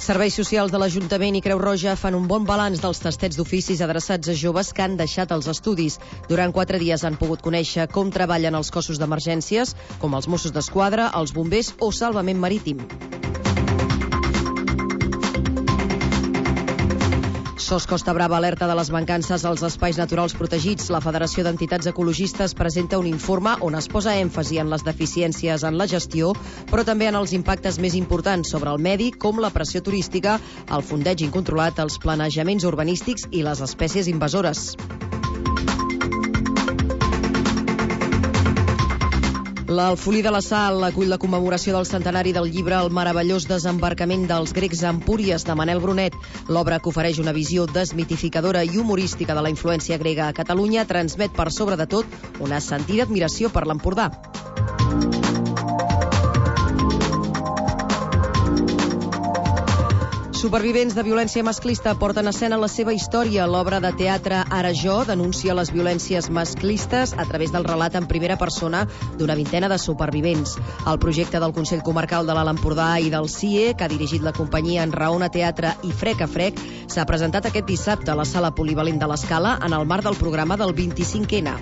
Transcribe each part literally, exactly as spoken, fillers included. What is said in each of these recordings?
Serveis socials de l'Ajuntament i Creu Roja fan un bon balanç dels tastets d'oficis adreçats a joves que han deixat els estudis. Durant quatre dies han pogut conèixer com treballen els cossos d'emergències, com els Mossos d'Esquadra, els bombers o salvament marítim. SOS Costa Brava alerta de les mancances als espais naturals protegits. La Federació d'Entitats Ecologistes presenta un informe on es posa èmfasi en les deficiències en la gestió, però també en els impactes més importants sobre el medi, com la pressió turística, el fondeig incontrolat, els planejaments urbanístics i les espècies invasores. L'Alfolí de la Sal acull la commemoració del centenari del llibre El meravellós desembarcament dels grecs a Empúries, de Manel Brunet. L'obra, que ofereix una visió desmitificadora i humorística de la influència grega a Catalunya, transmet per sobre de tot una sentida admiració per l'Empordà. Supervivents de violència masclista porten a escena la seva història. L'obra de teatre Ara Jo denuncia les violències masclistes a través del relat en primera persona d'una vintena de supervivents. El projecte del Consell Comarcal de l'Alt Empordà i del C I E, que ha dirigit la companyia Enraona Teatre i Frec a Frec, s'ha presentat aquest dissabte a la Sala Polivalent de l'Escala en el marc del programa del vint-i-cinc ena.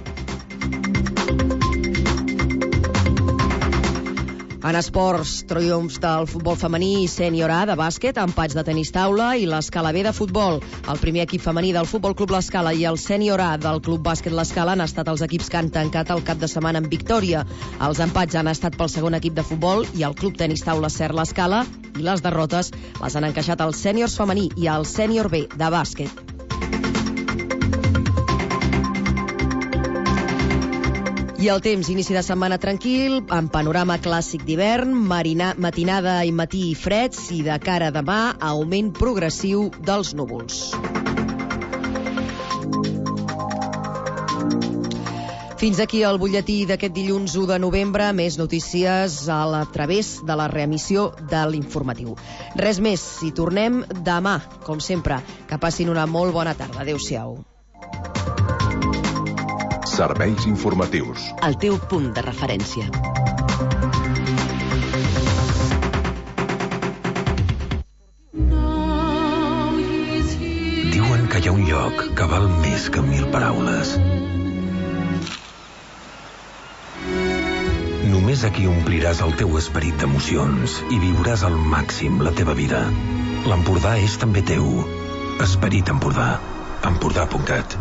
En esports, triomfs del futbol femení i sènior A de bàsquet, empats de tenis taula i l'Escala B de futbol. El primer equip femení del Futbol Club L'Escala i el sènior A del Club Bàsquet L'Escala han estat els equips que han tancat el cap de setmana en victòria. Els empats han estat pel segon equip de futbol i el Club Tenis Taula Cert L'Escala, i les derrotes les han encaixat els sèniors femení i el sènior B de bàsquet. I el temps, inici de setmana tranquil, amb panorama clàssic d'hivern, marina, matinada i matí freds i de cara a demà, augment progressiu dels núvols. Fins aquí el butlletí d'aquest dilluns u de novembre. Més notícies a través de la reemissió de l'informatiu. Res més, i tornem demà, com sempre. Que passin una molt bona tarda. Adéu-siau. Serveis informatius. El teu punt de referència. Diuen que hi ha un lloc que val més que mil paraules. Només aquí ompliràs el teu esperit d'emocions i viuràs al màxim la teva vida. L'Empordà és també teu. Esperit Empordà. Empordà punt cat.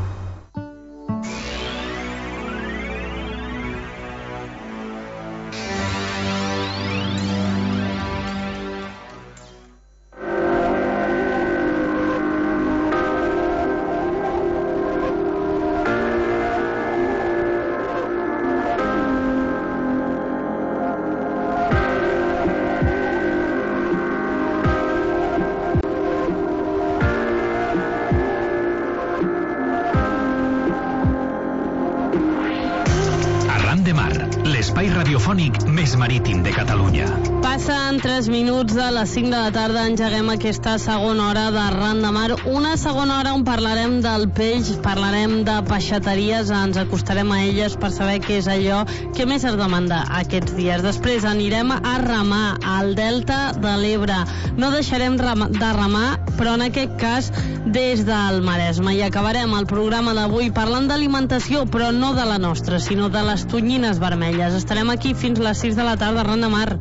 Més marítim de Catalunya. Passen tres minuts de les cinc de la tarda, engeguem aquesta segona hora d'Arran de Mar, una segona hora on parlarem del peix, parlarem de peixateries, ens acostarem a elles per saber què és allò que més es demanda aquests dies. Després anirem a remar al Delta de l'Ebre. No deixarem de remar, però en aquest cas des del Maresme. I acabarem el programa d'avui parlant d'alimentació, però no de la nostra, sinó de les tonyines vermelles. Estarem aquí fins les sis de la tarda, Arran de Mar.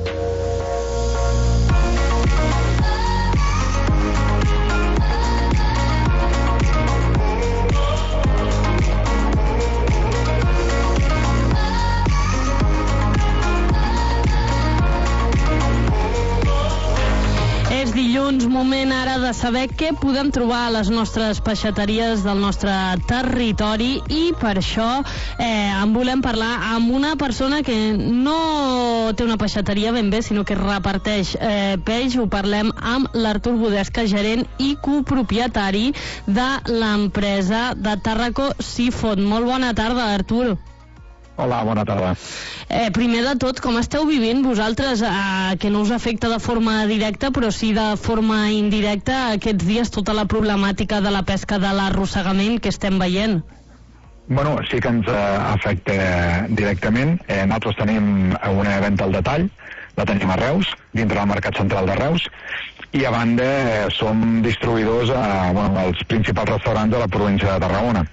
Dilluns, moment ara de saber què podem trobar a les nostres peixateries del nostre territori, i per això eh, en volem parlar amb una persona que no té una peixateria ben bé, sinó que reparteix eh, peix. Ho parlem amb l'Artur Budesca, gerent i copropietari de l'empresa de Tàrraco Seafood. Molt bona tarda, Artur. Hola, bona tarda. Eh, primer de tot, com esteu vivint vosaltres, eh, que no us afecta de forma directa, però sí de forma indirecta, aquests dies tota la problemàtica de la pesca de l'arrossegament que estem veient? Bueno, sí que ens eh, afecta directament. Eh, nosaltres tenim una venda al detall, la tenim a Reus, dintre del mercat central de Reus, i a banda eh, som distribuïdors a, bueno, als principals restaurants de la província de Tarragona.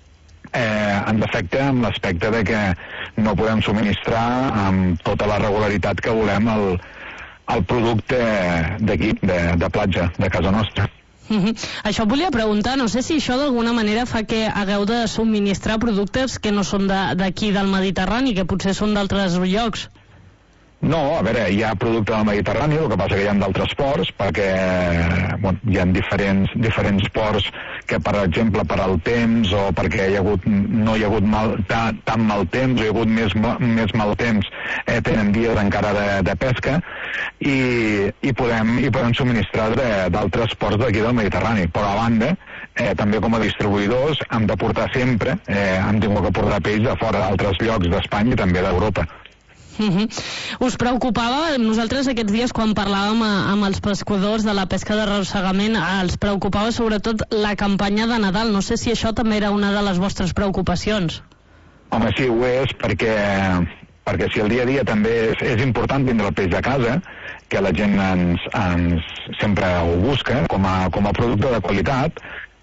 Eh, en defecte, amb l'aspecte de que no podem subministrar amb tota la regularitat que volem el, el producte d'aquí, de, de platja, de casa nostra. Uh-huh. Això et volia preguntar, no sé si això d'alguna manera fa que hagueu de subministrar productes que no són d'aquí de, del Mediterrani, que potser són d'altres llocs. No, a veure, hi ha producte del Mediterrani, el que passa que hi ha d'altres ports, perquè bueno, hi ha diferents, diferents ports que, per exemple, per al temps o perquè hi ha hagut, no hi ha hagut mal, tan, tan mal temps o hi ha hagut més, més mal temps, eh, tenen dies encara de, de pesca i, i, podem, i podem subministrar d'altres ports d'aquí del Mediterrani. Però a banda, eh, també com a distribuïdors hem de portar sempre, eh, hem tingut que portar peix de fora d'altres llocs d'Espanya i també d'Europa. Uh-huh. Us preocupava, nosaltres aquests dies quan parlàvem a, amb els pescadors de la pesca d'arrossegament, els preocupava sobretot la campanya de Nadal. No sé si això també era una de les vostres preocupacions. Home, sí, ho és, perquè, perquè si el dia a dia també és, és important tindre el peix de casa, que la gent ens, ens sempre ho busca com a, com a producte de qualitat.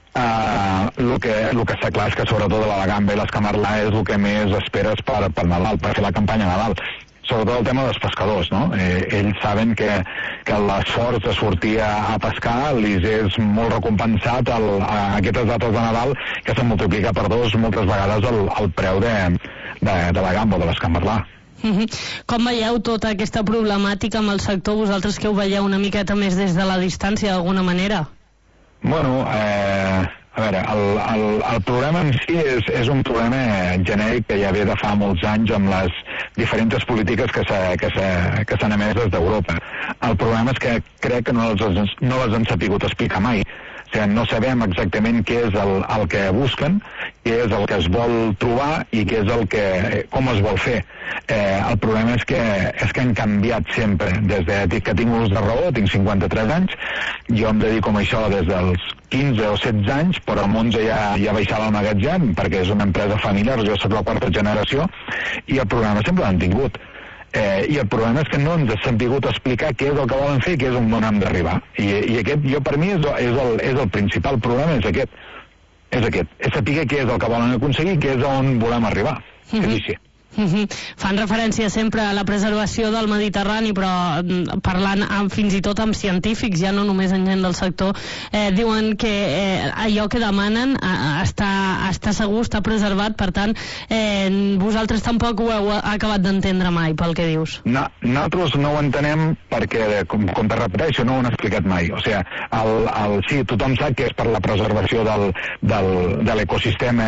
Uh, el que, el que està clar és que sobretot la gamba i l'escamarlà és el que més esperes per, per Nadal, per fer la campanya Nadal. Sobretot el tema dels pescadors, no? Eh, ells saben que, que l'esforç de sortir a, a pescar els és molt recompensat el, a aquestes dates de Nadal, que se multiplica per dos moltes vegades el, el preu de, de, de la gamba o de l'escamarlà. Uh-huh. Com veieu tota aquesta problemàtica amb el sector, vosaltres que ho veieu una miqueta més des de la distància d'alguna manera? Bueno, eh, a veure, el, el, el problema en si és, és un problema genèric que ja ve de fa molts anys amb les diferents polítiques que s'han emès des d'Europa. El problema és que crec que no les, no les han sapigut explicar mai. O sigui, no sabem exactament què és el, el que busquen, què és el que es vol trobar i què és el que, com es vol fer. Eh, el problema és que, és que han canviat sempre. Des de que tinc ús de raó, tinc cinquanta-tres anys, jo em dedico a això des dels quinze o setze anys, però amb onze ja, ja baixava al magatzem, perquè és una empresa familiar, jo soc la quarta generació, i el problema sempre l'han tingut. Eh, I el problema és que no ens ha sabut explicar què és el que volen fer i què és on hem d'arribar. I, i aquest, jo, per mi, és, és, el, és el principal problema, és aquest. És aquest. És saber què és el que volen aconseguir i què és on volem arribar. Mm-hmm. És així. Uh-huh. Fan referència sempre a la preservació del Mediterrani, però parlant amb, fins i tot amb científics, ja no només en gent del sector, eh, diuen que eh, allò que demanen eh, està, està segur, està preservat, per tant eh, vosaltres tampoc ho heu acabat d'entendre mai, pel que dius. No, nosaltres no ho entenem perquè, com, com te repeteixo, no ho han explicat mai. O sigui, el, el, sí, tothom sap que és per la preservació del, del, de l'ecosistema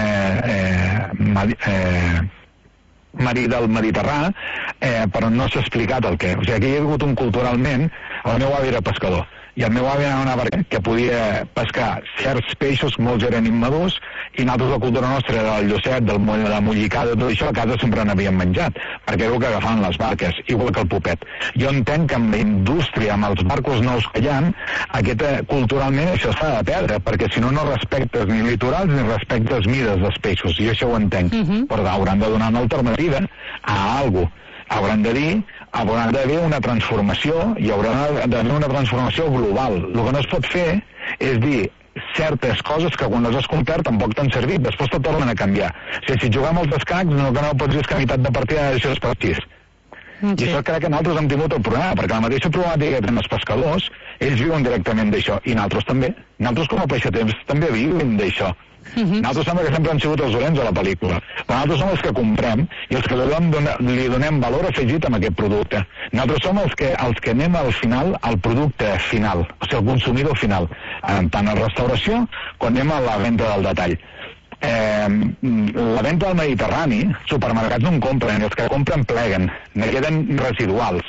eh, eh, marí del Mediterrani, eh, però no s'ha explicat el què. O sigui, aquí hi ha hagut un culturalment, el meu avi era pescador, i el meu avi era una barca que podia pescar certs peixos, molts eren immadurs, i nosaltres la cultura nostra era el llocet, del moll, de la mollicada, tot això, a casa sempre n'havíem menjat, perquè era el que agafaven les barques, igual que el popet. Jo entenc que amb la indústria, amb els barcos nous que hi ha, aquesta, culturalment això s'ha de perdre, perquè si no, no respectes ni litorals ni respectes mides dels peixos, i això ho entenc. Uh-huh. Però hauran de donar una alternativa a alguna cosa. Hauran de dir, hauran d'haver una transformació, i haurà d'haver una transformació global. El que no es pot fer és dir certes coses que quan les has complert tampoc t'han servit, després te tornen a canviar. O sigui, si juguem als escacs, no, que no pots dir que a meitat de partida això és partís. Sí. I això crec que nosaltres hem tingut el problema, perquè la mateixa problemàtica que tenen els pescadors, ells viuen directament d'això, i nosaltres també. Nosaltres com a peixaters també vivim d'això. Uh-huh. Nosaltres sembla que sempre han sigut els dolents a la pel·lícula, però nosaltres som els que comprem i els que li donem, li donem valor afegit a aquest producte. Nosaltres som els que, els que anem al final, al producte final, o sigui, al consumidor final, tant a restauració com anem a la venda del detall. Eh, la venda del Mediterrani, supermercats no en compren, els que compren pleguen, ne queden residuals.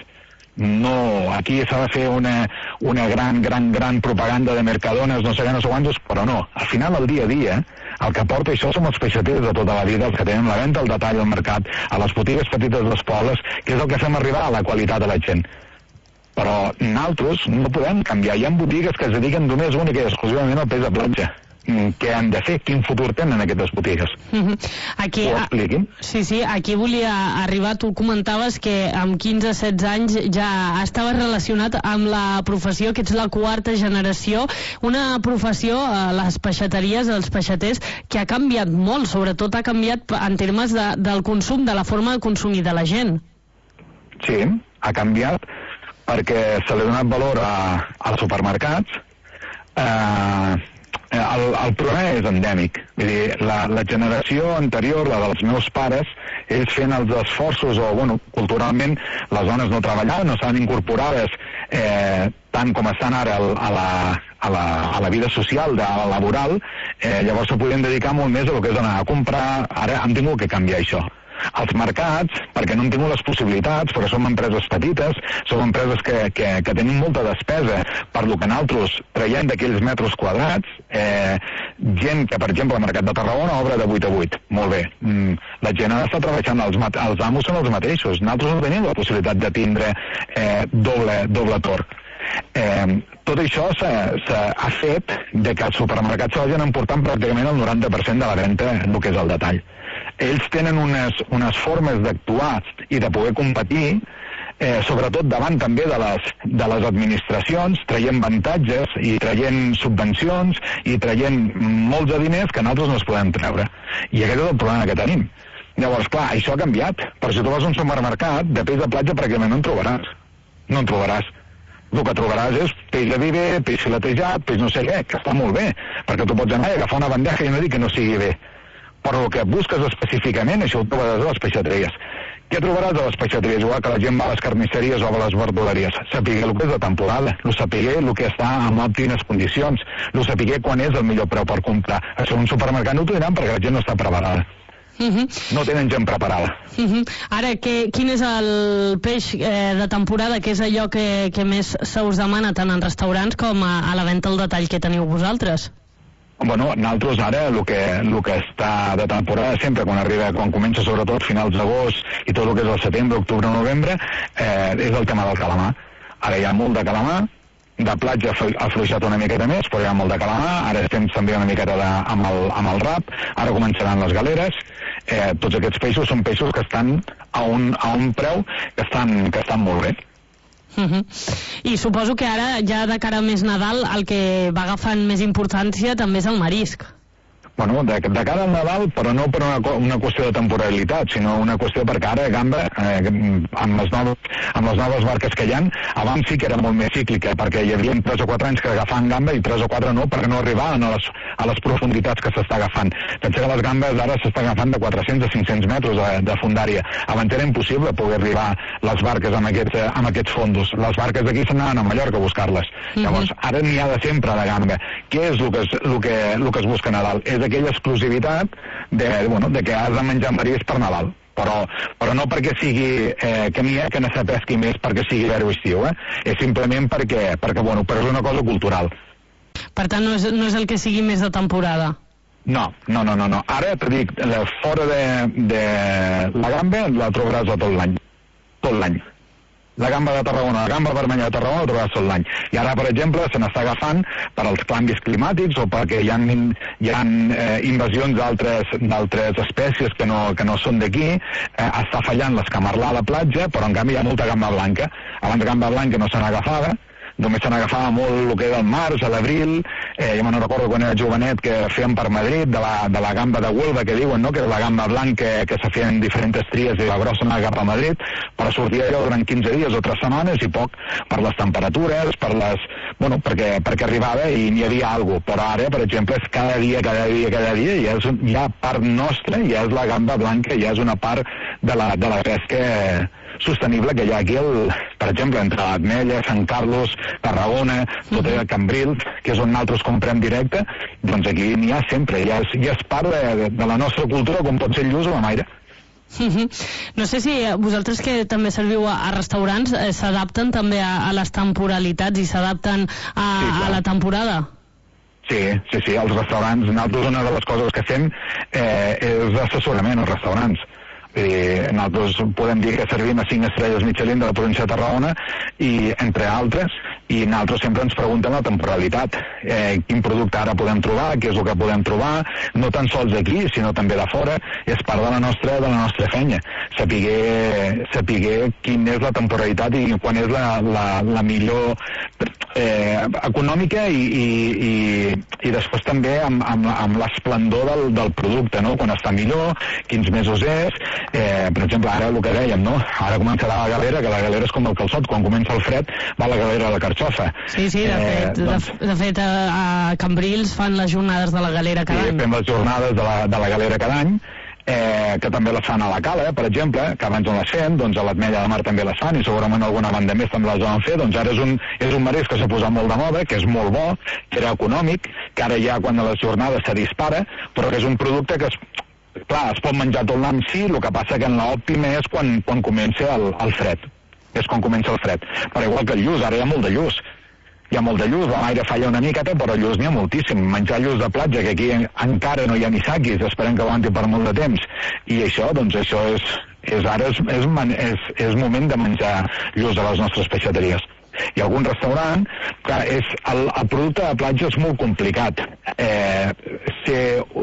No, aquí s'ha de fer una, una gran, gran, gran propaganda de Mercadones, no sé què, no sé quantos, però no. Al final, al dia a dia, el que porta això som els peixaters de tota la vida, els que tenen la venda al detall al mercat, a les botigues petites dels pobles, que és el que fem arribar a la qualitat de la gent. Però nosaltres no podem canviar. Hi ha botigues que es dediquen només única i exclusivament al peix de platja. què han de fer, quin futur tenen aquestes botigues. Mm-hmm. Aquí, Ho expliquin? Sí, sí, aquí volia arribar. Tu comentaves que amb quinze setze anys ja estaves relacionat amb la professió, que ets la quarta generació, una professió, eh, les peixateries, els peixaters, que ha canviat molt, sobretot ha canviat en termes de, del consum, de la forma de consumir de la gent. Sí, ha canviat perquè se li ha donat valor a, als supermercats. Eh, el, el problema és endèmic. Vull dir, la, la generació anterior, la dels meus pares, ells fent els esforços, o bueno, culturalment les dones no treballaven, no estaven incorporades eh, tant com estan ara a la, a la, a la vida social, de, a la laboral, eh, llavors se podien dedicar molt més a el que és anar a comprar. Ara han tingut que canviar això. Els mercats, perquè no han tingut les possibilitats, perquè som empreses petites, som empreses que, que, que tenim molta despesa per lo que nosaltres traiem d'aquells metres quadrats. Eh, gent que, per exemple, al Mercat de Tarragona obre de vuit a vuit. Molt bé. Mm, la gent ha d'estar treballant, els, els amos són els mateixos. Nosaltres no tenim la possibilitat de tindre eh, doble, doble torn. Eh, tot això s'ha fet de que els supermercats se vagin emportant pràcticament el noranta per cent de la venda, el que és el detall. Ells tenen unes, unes formes d'actuar i de poder competir, eh, sobretot davant també de les, de les administracions, traient avantatges i traient subvencions i traient molts de diners que nosaltres no es podem treure. I aquest és el problema que tenim. Llavors, clar, això ha canviat. Però si tu vas a un supermercat, de peix de platja pràcticament no en trobaràs. No en trobaràs. El que trobaràs és peix de viver, peix filetejat, peix no sé què, que està molt bé, perquè tu pots anar i agafar una bandeja i no dir que no sigui bé. Però el que busques específicament, això ho trobaràs a les peixateries. Què trobaràs a les peixateries? Igual que la gent va a les carnisseries o a les verduleries. Sapiguer el que és de temporada, el sapiguer el que està en òptimes condicions, el sapiguer quan és el millor preu per comprar. Això un supermercat no ho tindran perquè la gent no està preparada. Uh-huh. No tenen gent preparada. Uh-huh. Ara, que, quin és el peix eh, de temporada, que és allò que, que més se us demana tant en restaurants com a, a la venda al detall que teniu vosaltres? Bueno, nosaltres ara el que, el que està de temporada sempre, quan arriba, quan comença sobretot finals d'agost i tot el que és el setembre, octubre, novembre, eh, és el tema del calamar. Ara hi ha molt de calamar, de platja ha fluixat una miqueta més, però hi ha molt de calamar, ara estem també una miqueta de, amb, el, amb el rap, ara començaran les galeres, eh, tots aquests peixos són peixos que estan a un, a un preu que estan, que estan molt bé. Uh-huh. I suposo que ara, ja de cara a més Nadal, el que va agafant més importància també és el marisc. Bueno, de, de cara al Nadal, però no per una, una qüestió de temporalitat, sinó una qüestió perquè ara Gamba, eh, amb, les noves, amb les noves barques que hi ha, abans sí que era molt més cíclica, perquè hi havia tres o quatre anys que agafaven gamba i tres o quatre no, perquè no arribaven a les, a les profunditats que s'està agafant. Pensa que les gambes ara s'està agafant de quatre-cents a cinc-cents metres de, de fondària. Abans era impossible poder arribar les barques amb aquests, amb aquests fondos. Les barques d'aquí s'anaven a Mallorca a buscar-les. Mm-hmm. Llavors, ara n'hi ha de sempre de gamba. Què és el que es, el que, el que es busca a Nadal? És aquella exclusivitat de, bueno, de que has de menjar marisc per Nadal, però, però no perquè sigui eh, que n'hi ha que no se pesqui més perquè sigui hivern o estiu, eh? És simplement perquè, perquè bueno, però és una cosa cultural. Per tant, no és, no és el que sigui més de temporada. No, no, no, no, no. Ara te dic, la, fora de, de la gamba la trobaràs tot l'any, tot l'any. La gamba de Tarragona, la gamba vermella de Tarragona la trobaràs tot l'any. I ara, per exemple, se n'està agafant per als canvis climàtics o perquè hi ha, hi ha eh, invasions d'altres espècies que no, que no són d'aquí, eh, està fallant l'escamarlar a la platja, però en canvi hi ha molta gamba blanca. Abans gamba blanca no se n'agafava, només se n'agafava molt el que era el març, a l'abril, eh, jo me'n recordo quan era jovenet que feien per Madrid, de la, de la gamba de Huelva, que diuen, no?, que era la gamba blanca que, que se feien diferents tries i la grossa anava cap a Madrid, però sortia allò durant quinze dies o tres setmanes i poc per les temperatures, per les... bueno, perquè, perquè arribava i n'hi havia alguna cosa, però ara, per exemple, és cada dia, cada dia, cada dia, i ja és un, ja part nostra, ja és la gamba blanca, ja és una part de la, de la pesca sostenible que hi ha aquí, el, per exemple, entre l'Atmella, Sant Carlos, Tarragona, tot el Cambril, que és on nosaltres comprem directe, doncs aquí n'hi ha sempre, ja és, ja és part de, de la nostra cultura, com pot ser el lluç o la maire. Uh-huh. No sé si vosaltres que també serviu a, a restaurants eh, s'adapten també a, a les temporalitats i s'adapten a, sí, a la temporada? Sí, sí, sí, als restaurants, nosaltres una de les coses que fem eh, és assessorament als restaurants. I nosaltres podem dir que servim a cinc estrelles Michelin de la província de Tarragona i, entre altres, i nosaltres sempre ens preguntem la temporalitat, eh, quin producte ara podem trobar, què és el que podem trobar, no tan sols aquí, sinó també de fora. És part de la nostra, de la nostra feina, sapiguer, sapiguer quin és la temporalitat i quan és la, la, la millor eh, econòmica i, i, i, i després també amb, amb, amb l'esplendor del, del producte, no? Quan està millor, quins mesos és, eh, per exemple, ara el que dèiem, no? Ara començarà la galera, que la galera és com el calçot, quan comença el fred va la galera a la carxofa. Sí, sí, de fet, eh, doncs, de, de fet a, a Cambrils fan les jornades de la galera cada sí, any. Fem les jornades de la, de la galera cada any, eh, que també les fan a la Cala, per exemple, que abans on les fem, doncs a l'Ametlla de Mar també les fan, i segurament alguna banda més també les van fer. Doncs ara és un, és un marisc que s'ha posat molt de moda, que és molt bo, que era econòmic, que ara ja quan a les jornades se dispara, però que és un producte que es, clar, es pot menjar tot l'any, sí, el que passa que en l'òptima és quan, quan comença el, el fred, és quan comença el fred. Però igual que el lluç, ara hi ha molt de lluç, hi ha molt de lluç, l'aire falla una miqueta, però lluç n'hi ha moltíssim. Menjar lluç de platja, que aquí encara no hi ha ni saquis, esperem que aguanti per molt de temps, i això, doncs això és, és ara és, és, és, és moment de menjar lluç a les nostres peixateries. Hi ha algun restaurant, clar, és, el, el producte de platja és molt complicat, eh, ser,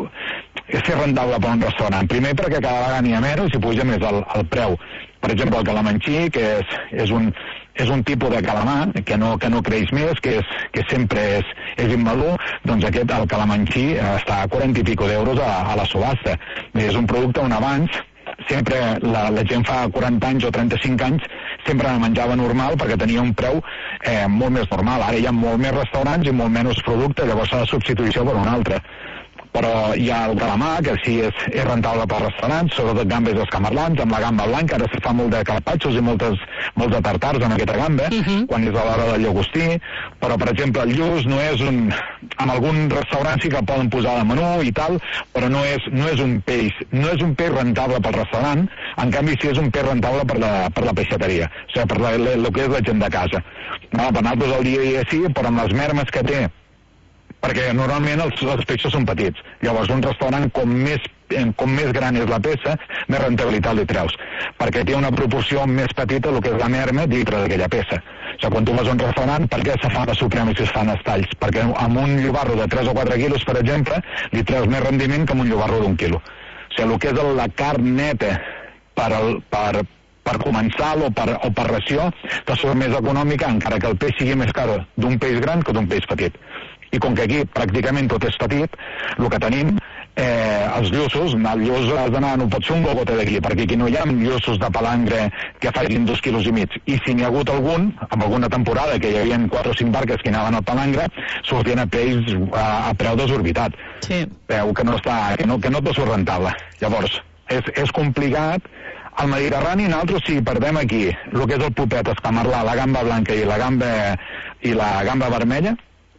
ser rentable per un restaurant. Primer perquè cada vegada n'hi ha menys i puja més el, el preu. Per exemple, el calamanxí, que és, és, un, és un tipus de calamar que no, que no creix més, que, és, que sempre és, és immadur, doncs aquest, el calamanxí, està a quaranta i pico d'euros a, a la subhasta. És un producte on abans sempre la, la gent fa quaranta anys o trenta-cinc anys sempre la menjava normal perquè tenia un preu eh, molt més normal. Ara hi ha molt més restaurants i molt menys producte, llavors s'ha de substituir això per un altre. Però hi ha el calamar, que sí és, és rentable pels restaurants, sobretot gambes escamarlans, amb la gamba blanca, ara se fa molt de carpaccios i moltes, molts de tartars amb aquesta gamba, uh-huh. quan és a l'hora del llagostí, però per exemple el lluç no és un... En algun restaurant sí que el poden posar de menú i tal, però no és, no és un peix, no és un peix rentable pel restaurant, en canvi sí és un peix rentable per la, per la peixateria, o sigui, per la, el que és la gent de casa. No, per nosaltres el dia a dia sí, però amb les mermes que té, perquè normalment els, els peixos són petits. Llavors, un restaurant, com més, com més gran és la peça, més rentabilitat li treus, perquè té una proporció més petita del que és la merma dintre d'aquella peça. O sigui, quan tu vas a un restaurant, per què se fa la suprema si es fan els talls? Perquè amb un llobarro de tres o quatre quilos, per exemple, li treus més rendiment que amb un llobarro d'un quilo. O sigui, el que és la carn neta per, el, per, per comensal o per, o per ració, te surt més econòmica, encara que el peix sigui més car d'un peix gran que d'un peix petit. I com que aquí pràcticament tot és petit, el que tenim, eh, els lluços, el lluç has d'anar, no pot ser un gogote d'aquí, perquè aquí no hi ha lluços de palangre que facin dos quilos i mig. I si n'hi ha hagut algun, amb alguna temporada que hi havia quatre o cinc barques que anaven al palangre, sortien a peix a, a preu desorbitat. Sí. Veu que no està, que no, que no te surt rentable. Llavors, és, és complicat. Al Mediterrani nosaltres sí perdem aquí el que és el pupet escamarlà, la gamba blanca i la gamba, i la gamba vermella.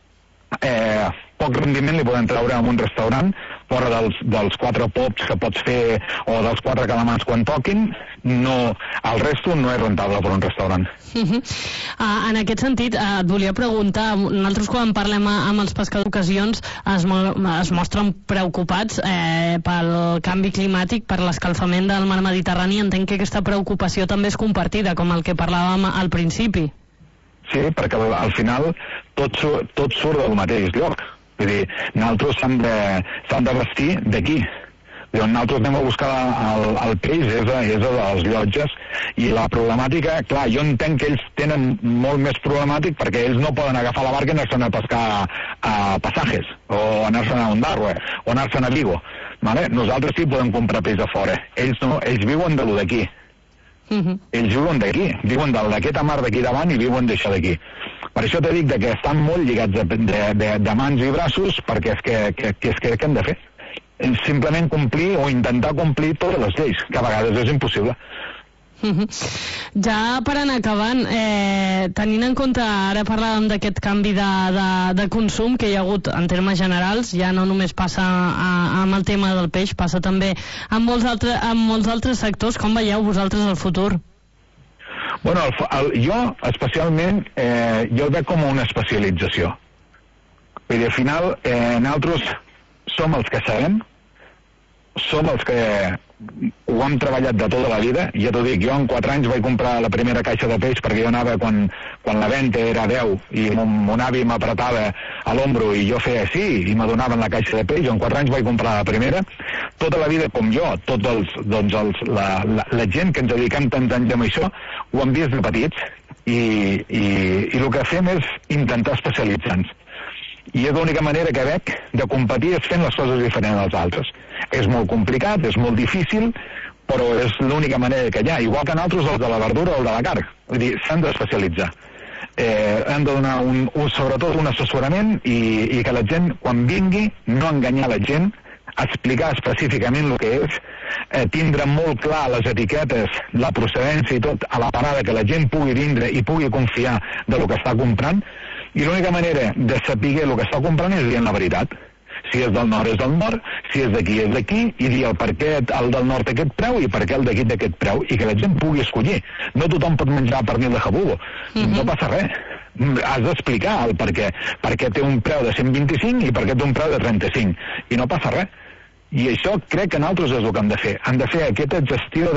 Eh, poc rendiment li podem treure en un restaurant fora dels, dels quatre pops que pots fer o dels quatre calamars quan toquin, no, el resto no és rentable per un restaurant. Uh-huh. uh, en aquest sentit, uh, et volia preguntar, nosaltres quan parlem amb els pescadors d'ocasions es, mo es mostren preocupats eh, pel canvi climàtic, per l'escalfament del mar Mediterrani. Entenc que aquesta preocupació també és compartida, com el que parlàvem al principi. Sí, perquè al, al final tot, tot surt del mateix lloc. Vull dir, nosaltres s'han de, s'han de vestir d'aquí. Nosaltres anem a buscar el, el peix, és a, és a les llotges, i la problemàtica, clar, jo entenc que ells tenen molt més problemàtic perquè ells no poden agafar la barca i anar-se'n a pescar a Passajes, o anar-se'n a Ondarroa, o anar-se'n a Vigo. Vale? Nosaltres sí podem comprar peix de fora. Ells no, ells viuen de lo d'aquí. Uh-huh. Ells viuen d'aquí, viuen d'aquesta mar d'aquí davant i viuen d'això d'aquí. Per això t'he dit que estan molt lligats de, de, de, de mans i braços, perquè és que, que, que, és que, que han de fer simplement complir o intentar complir totes les lleis, que a vegades és impossible. Uh-huh. Ja per anar acabant, eh, tenint en compte, ara parlàvem d'aquest canvi de, de, de consum que hi ha hagut en termes generals, ja no només passa a, amb el tema del peix, passa també en molts, altre, en molts altres sectors. Com veieu vosaltres el futur? Bueno, el, el, jo especialment eh, jo el veig com una especialització. Vull dir, al final eh, nosaltres som els que sabem, som els que ho ho hem treballat de tota la vida. Ja t'ho dic, jo en quatre anys vaig comprar la primera caixa de peix perquè jo anava quan, quan la venda era deu i mon, mon avi m'apretava a l'ombro i jo feia sí i m'adonaven la caixa de peix. Jo en quatre anys vaig comprar la primera. Tota la vida com jo, tots els, doncs els, la, la, la gent que ens dediquem tants anys amb això ho hem vist de petits i, i, i el que fem és intentar especialitzar-nos. I és l'única manera que veig de competir és fent les coses diferents als altres. És molt complicat, és molt difícil, però és l'única manera que hi ha. Igual que nosaltres, els de la verdura o el de la carn. Vull dir, s'han d'especialitzar. Eh, han de donar un, un, sobretot un assessorament i, i que la gent, quan vingui, no enganyar la gent, explicar específicament el que és, eh, tindre molt clar les etiquetes, la procedència i tot, a la parada, que la gent pugui vindre i pugui confiar de lo que està comprant, i l'única manera de saber el que està comprant és dient la veritat. Si és del nord és del nord, si és d'aquí és d'aquí, i dir el per què el del nord té aquest preu i per què el d'aquí té aquest preu, i que la gent pugui escollir. No tothom pot menjar pernil de jabugo, mm-hmm. No passa res. Has d'explicar el per què. Per què té un preu de cent vint-i-cinc i per què té un preu de trenta-cinc. I no passa res. I això crec que nosaltres és el que hem de fer. Hem de fer aquesta gestió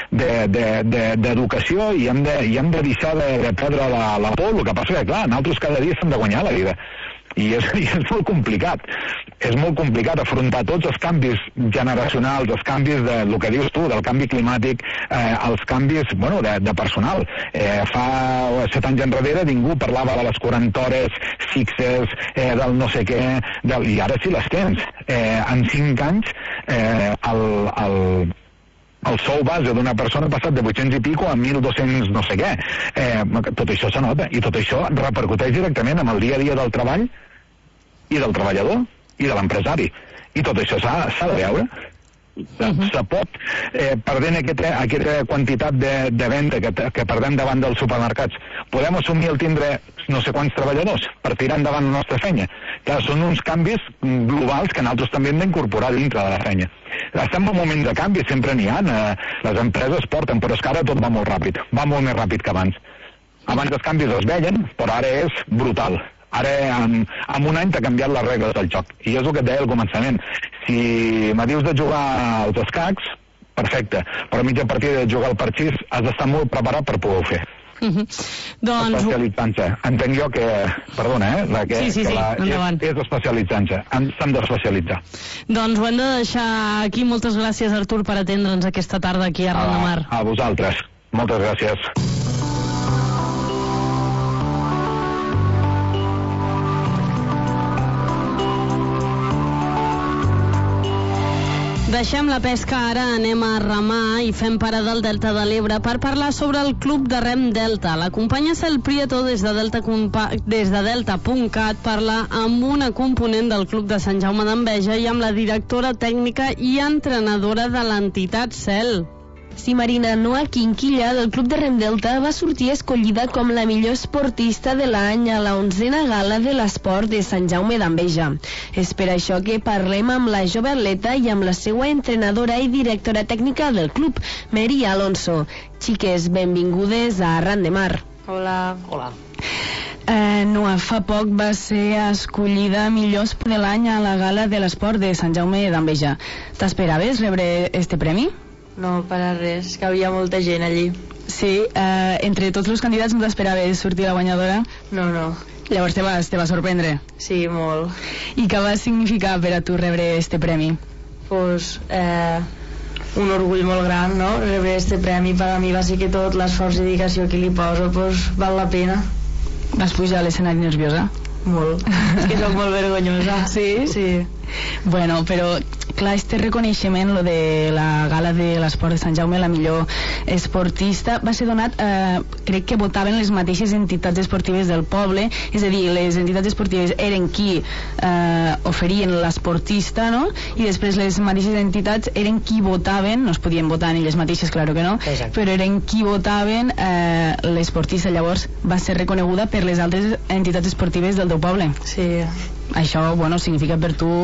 d'educació de, de, de, de, i, hem de, i hem de deixar de, de perdre la, la por. El que passa que, clar, nosaltres cada dia s'hem de guanyar la vida. I és, i és molt complicat. És molt complicat afrontar tots els canvis generacionals, els canvis de, el que dius tu, del canvi climàtic, eh, els canvis, bueno, de, de personal. Eh, fa set anys enrere ningú parlava de les quaranta hores fixes, eh, del no sé què, del, i ara sí les tens. Eh, en cinc anys, eh, el... el el sou base d'una persona ha passat de vuit-cents i pico a mil dos-cents no sé què. Eh, tot això se nota, i tot això repercuteix directament amb el dia a dia del treball i del treballador i de l'empresari. I tot això s'ha de veure. Uh-huh. Se pot, eh, perdent aquesta, aquesta quantitat de, de venda que, que perdem davant dels supermercats, podem assumir el tindre no sé quants treballadors per tirar endavant la nostra feina. Clar, són uns canvis globals que nosaltres també hem d'incorporar dintre de la feina. Estem en un moment de canvi, sempre n'hi ha, eh, les empreses porten, però és que ara tot va molt ràpid, va molt més ràpid que abans. Abans els canvis es veien, però ara és brutal. Ara, en, en un any t'ha canviat les regles del joc. I és el que et deia al començament. Si me dius de jugar als escacs, perfecte. Però a mitja partida de jugar al parxís has d'estar molt preparat per poder-ho fer. Uh-huh. Doncs... Especialitzant-se. Entenc jo que... Perdona, eh? La que, sí, sí, que sí, la, endavant. És, és especialitzant-se. S'han d'especialitzar. Doncs ho hem de deixar aquí. Moltes gràcies, Artur, per atendre'ns aquesta tarda aquí a Ran de Mar. A, a vosaltres. Moltes gràcies. Deixem la pesca ara, anem a remar i fem parada al Delta de l'Ebre per parlar sobre el Club de Rem Delta. L'acompanya Cel Prieto des de Delta des de delta punt cat, parla amb una component del Club de Sant Jaume d'Enveja i amb la directora tècnica i entrenadora de l'entitat Cel. Sí, Marina, Noa Quinquilla, del Club de Rem Delta, va sortir escollida com la millor esportista de l'any a la onzena gala de l'esport de Sant Jaume d'Enveja. És per això que parlem amb la jove atleta i amb la seva entrenadora i directora tècnica del club, Mary Alonso. Xiques, benvingudes a Ran de Mar. Hola. Hola. Eh, Noa, fa poc va ser escollida millor esport de l'any a la gala de l'esport de Sant Jaume d'Enveja. T'esperaves rebre este premi? No, per a res, que havia molta gent allí. Sí, eh, entre tots els candidats no t'esperaves sortir la guanyadora? No, no. Llavors te vas, te va sorprendre? Sí, molt. I què va significar per a tu rebre este premi? Pues, eh, un orgull molt gran, no? Rebre este premi per a mi va ser que tot l'esforç i dedicació que li poso, pues, val la pena. Vas pujar a l'escenari nerviosa? Molt. És que soc molt vergonyosa. Sí? Sí. Bueno, però clar, este reconeixement, lo de la gala de l'esport de Sant Jaume, la millor esportista, va ser donat, eh, crec que votaven les mateixes entitats esportives del poble, és a dir, les entitats esportives eren qui eh, oferien l'esportista, no? I després les mateixes entitats eren qui votaven, no es podien votar elles mateixes, claro que no. Exacte. Però eren qui votaven eh, l'esportista. Llavors va ser reconeguda per les altres entitats esportives del teu poble. Sí. Això, bueno, significa per tu...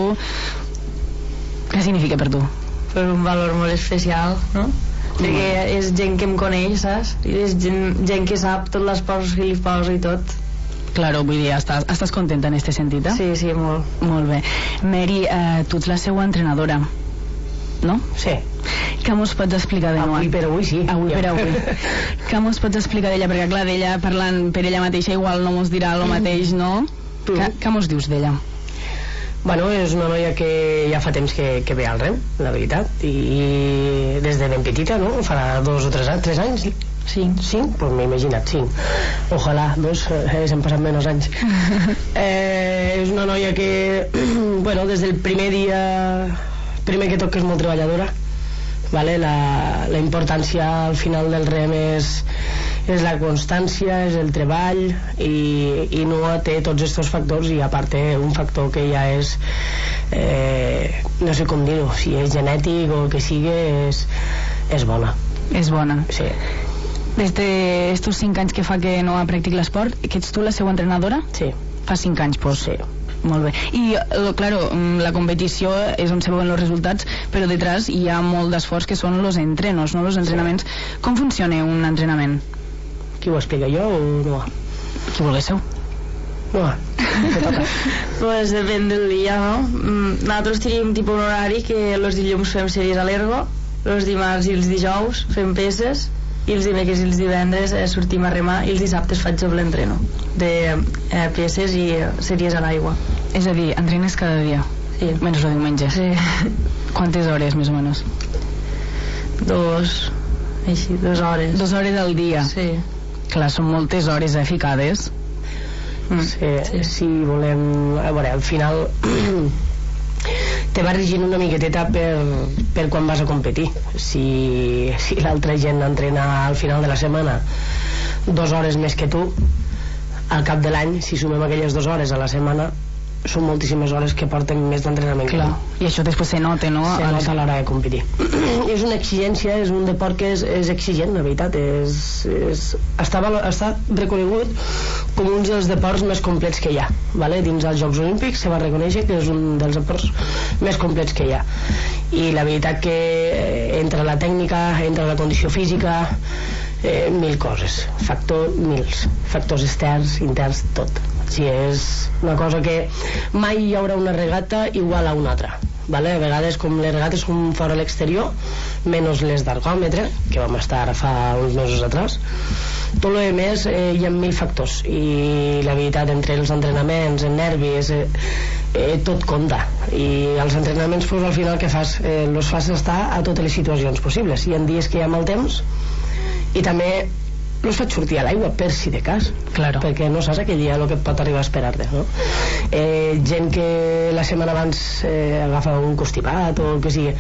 Què significa per tu? Per un valor molt especial, no? Perquè és gent que em coneix, saps? I és gent, gent que sap tot l'esforç que li poso i tot. Claro, vull dir, estàs, estàs contenta en este sentit, eh? Sí, sí, molt. Molt bé. Mary, eh, tu ets la seva entrenadora. no? Sí. Què mos pots explicar de Noa? Avui per avui, sí. Avui per avui. Què mos pots explicar d'ella? Perquè, clar, d'ella, parlant per ella mateixa, igual no mos dirà el mateix, no? Mm. Què, què mos dius d'ella? Bueno, és una noia que ja fa temps que, que ve al Rem, la veritat, i des de ben petita, no? Farà dos o tres anys, tres anys? Cinc. Cinc? Pues m'he imaginat, cinc. Ojalà, dos, eh, s'han passat menys anys. eh, és una noia que, bueno, des del primer dia, primer que tot que és molt treballadora, vale? la, la importància al final del Rem és, és la constància, és el treball, i, i Noa té tots aquests factors, i a part té un factor que ja és, eh, no sé com dir-ho, si és genètic o que sigui, és, és bona. És bona. Sí. Des d'estos cinc anys que fa que no practica l'esport, que ets tu la seva entrenadora? Sí. Fa cinc anys, pues. Sí. Molt bé. I, claro, la competició és on se veuen els resultats, però detrás hi ha molt d'esforç que són els entrenos, no? Els entrenaments. Sí. Com funciona un entrenament? Qui ho explica, jo o no? Qui volguéssiu. No, pues depèn del dia, no? Nosaltres tenim tipus un horari que els dilluns fem sèries a l'Ergo, els dimarts i els dijous fem peces, i els dimecres i els divendres eh, sortim a remar, i els dissabtes faig doble entreno de eh, peces i eh, sèries a l'aigua. És a dir, entrenes cada dia? Sí. Menys el diumenge? Sí. Quantes hores, més o menys? Dos, així, dos hores. Dos hores al dia? Sí. Clar, són moltes hores eh, ficades. Mm. Sí, sí. Si volem... A veure, al final... te va regint una miqueteta per, per quan vas a competir. Si, si l'altra gent entrena al final de la setmana dues hores més que tu, al cap de l'any, si sumem aquelles dues hores a la setmana, són moltíssimes hores que porten més d'entrenament. Clar, i això després se nota, no? Se nota a l'hora de competir. És una exigència, és un deport que és, és exigent, la veritat. És, és, està, està reconegut com un dels deports més complets que hi ha, vale? Dins dels Jocs Olímpics se va reconèixer que és un dels deports més complets que hi ha, i la veritat que entre la tècnica, entre la condició física, eh, mil coses, factor mils, factors externs, interns, tot. Si és una cosa que mai hi haurà una regata igual a una altra, vale? A vegades, com les regates són fora a l'exterior, menys les d'argòmetre, que vam estar fa uns mesos atrás, tot el més eh, hi ha mil factors, i la veritat, entre els entrenaments, els nervis, eh, eh, tot compta, i els entrenaments pues, al final que fas? Eh, els fas estar a totes les situacions possibles. Hi ha dies que hi ha mal temps, i també els faig sortir a l'aigua per si de cas, claro. Perquè no saps aquell dia el que et pot arribar a esperar-te, no? Eh, gent que la setmana abans eh, agafa un constipat o el que sigui,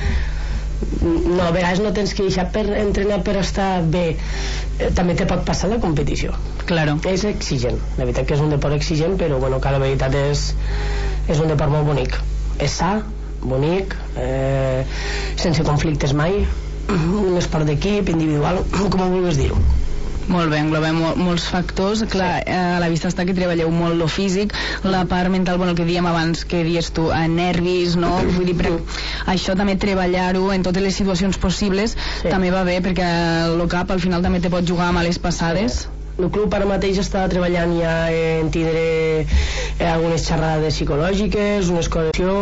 no, a vegades no tens que deixar per entrenar per estar bé, eh, també te pot passar la competició, claro. És exigent, la veritat que és un deport exigent, però bueno, que la veritat és, és un deport molt bonic, és sa, bonic, eh, sense conflictes mai, un esport d'equip, individual, com ho vulguis dir-ho. Molt bé, englobem mol, molts factors. Clar, sí. A la vista està que treballeu molt lo físic, la part mental, bueno, el que dèiem abans, que dies tu, a nervis, no? Vull dir, però això també treballar-ho en totes les situacions possibles, sí. També va bé, perquè el cap al final també te pot jugar a males passades. Sí. El club ara mateix està treballant ja en tindre eh, algunes xerrades psicològiques, una escolació,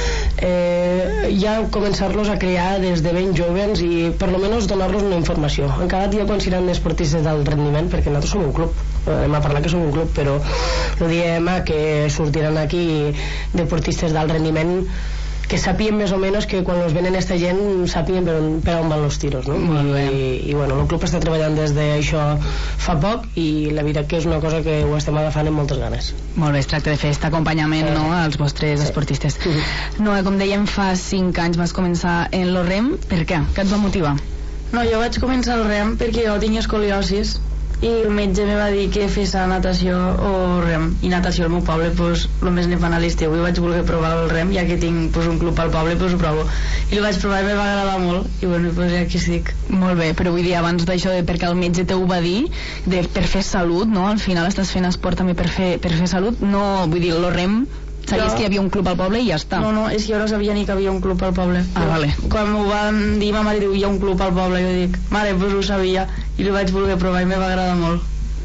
eh, ja començar-los a crear des de ben joves i per lo menos donar-los una informació. Encara dia quan seran esportistes del rendiment, perquè nosaltres som un club, hem a parlar que som un club, però no diem que sortiran aquí deportistes del rendiment que sàpien més o menys que quan els venen esta gent sàpien per on, per on van els tiros, no? I, i bueno, el club està treballant des d'això fa poc i la veritat que és una cosa que ho estem agafant amb moltes ganes. Molt bé, es tracta de fer aquest acompanyament, eh, no, als vostres sí. esportistes. Uh-huh. No, com dèiem, fa cinc anys vas començar en lo rem. Per què? Què et va motivar? No, jo vaig començar el rem perquè jo tinc escoliosis i el metge me va dir que fes natació o rem, i natació al meu poble pues, el més ne fan a l'estiu, i vaig voler provar el rem, ja que tinc pues, un club al poble pues, ho provo, i el vaig provar i me va agradar molt i bueno, pues, ja aquí estic. Molt bé, però vull dir, abans d'això de perquè el metge te ho va dir de, per fer salut, no? Al final estàs fent esport també per fer, per fer salut, no, vull dir, el rem sabies jo... que hi havia un club al poble i ja està. No, no, és que jo no sabia ni que havia un club al poble. Ah, vale. Quan m'ho van dir, ma mare diu, hi ha un club al poble, jo dic, mare, pues ho sabia, i el vaig voler provar i me va agradar molt.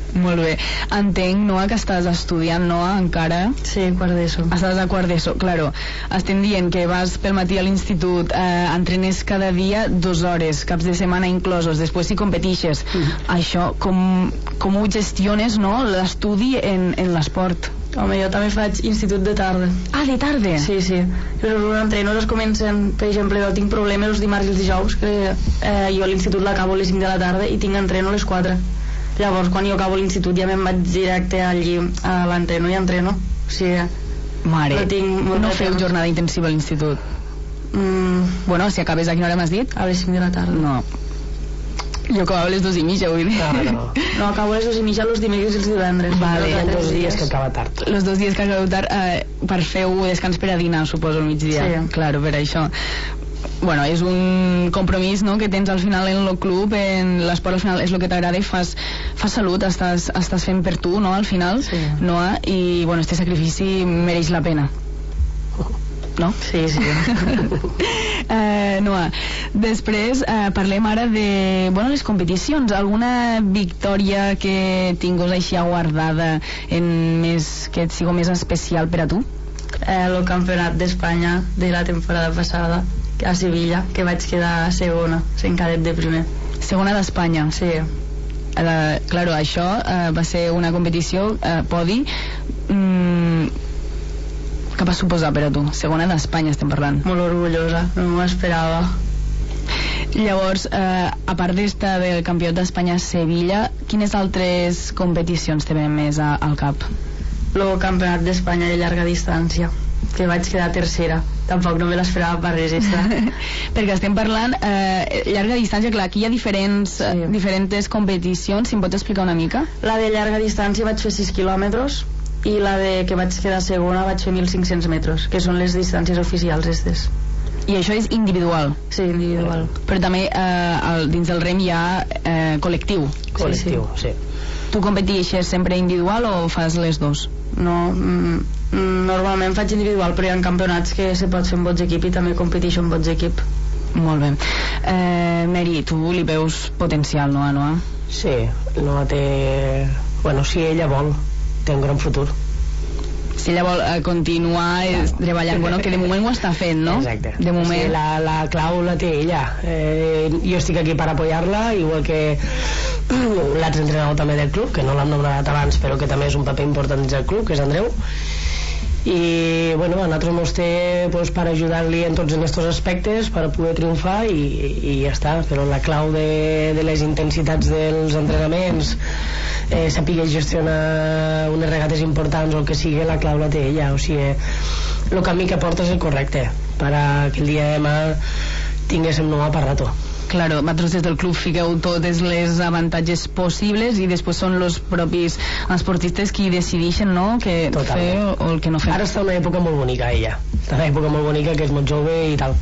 Molt bé. Entenc, Noa, que estàs estudiant, Noa, encara? Sí, quart d'ESO. Estàs a quart d'ESO, claro. Estem dient que vas pel matí a l'institut, eh, entrenes cada dia dues hores, caps de setmana inclosos, després si competixes. Mm. Això, com, com ho gestiones, no?, l'estudi en, en l'esport? Home, jo també faig institut de tarda. Ah, de tarda? Sí, sí. Els entrenors es comencen, per exemple, jo tinc problemes els dimarts i els dijous, que eh, jo a l'institut l'acabo a les cinc de la tarda i tinc entreno a les quatre. Llavors, quan jo acabo l'institut ja me'n vaig directe allí a l'entreno i entreno. O sigui, mare, no, no feu jornada intensiva a l'institut? Mm. Bueno, si acabes a quina hora m'has dit? A les cinc de la tarda. No. Jo acabava a les dos i mitja, vull dir. No, no. No, acabo a les dos i mitja els dimecres i els divendres. Vale. Hi ha dos dies que acaba tard. Els dos dies que acabeu tard, eh, per fer-ho descans per a dinar, suposo, al migdia. Sí. Claro, per això. Bueno, és un compromís, no?, que tens al final en el club, en l'esport al final és el que t'agrada i fas, fas salut, estàs, estàs fent per tu, no?, al final, sí. Noa, i bueno, este sacrifici mereix la pena. No? Sí, sí. uh, Noa, després uh, parlem ara de, bueno, les competicions. Alguna victòria que tinguis així aguardada en més, que et sigui més especial per a tu? Eh, el campionat d'Espanya de la temporada passada a Sevilla, que vaig quedar segona, sent cadet de primer. Segona d'Espanya? Sí. Uh, claro, això uh, va ser una competició uh, podi. Mm, què va suposar per a tu? Segona d'Espanya estem parlant. Molt orgullosa, no m'ho esperava. Llavors, eh, a part d'esta del campionat d'Espanya a Sevilla, quines altres competicions te ven més a, al cap? El campionat d'Espanya de llarga distància, que vaig quedar tercera. Tampoc no me l'esperava per res, esta. Perquè estem parlant eh, llarga distància, clar, aquí hi ha diferents, sí. eh, diferents competicions. Si em pots explicar una mica? La de llarga distància vaig fer sis quilòmetres i la de que vaig quedar segona vaig fer mil cinc-cents metres, que són les distàncies oficials estes. I això és individual? Sí, individual. Però també eh, el, dins del rem hi ha eh, col·lectiu? Col·lectiu, sí, sí. Tu competeixes sempre individual o fas les dos? No, mm, normalment faig individual, però hi ha campionats que se pot fer en bots equip i també competeixo en bots equip. Molt bé. Eh, Mary, tu li veus potencial, no, a Noa? Sí, Noa té... Bueno, si ella vol, té un gran futur. Si ella vol eh, continuar claro. treballant, bueno, que de moment ho està fent, no? Exacte. De moment... Sí, la, la clau la té ella. Eh, jo estic aquí per apoyar-la, igual que l'altre entrenador també del club, que no l'hem nombrat abans, però que també és un paper important dins del club, que és Andreu. I bueno, a nosaltres ens té pues, per ajudar-li en tots aquests aspectes per poder triomfar i, i ja està, però la clau de, de les intensitats dels entrenaments, eh, saber gestionar unes regates importants o el que sigui, la clau la té ella, o sigui el camí que porta és el correcte per a que el dia de demà tinguéssim Noa per rato. Claro, vosaltres des del club fiqueu totes les avantatges possibles i després són els propis esportistes qui decideixen, no?, que fer o, o el que no fer. Ara està una època molt bonica, ella. Està una època molt bonica, que és molt jove i tal.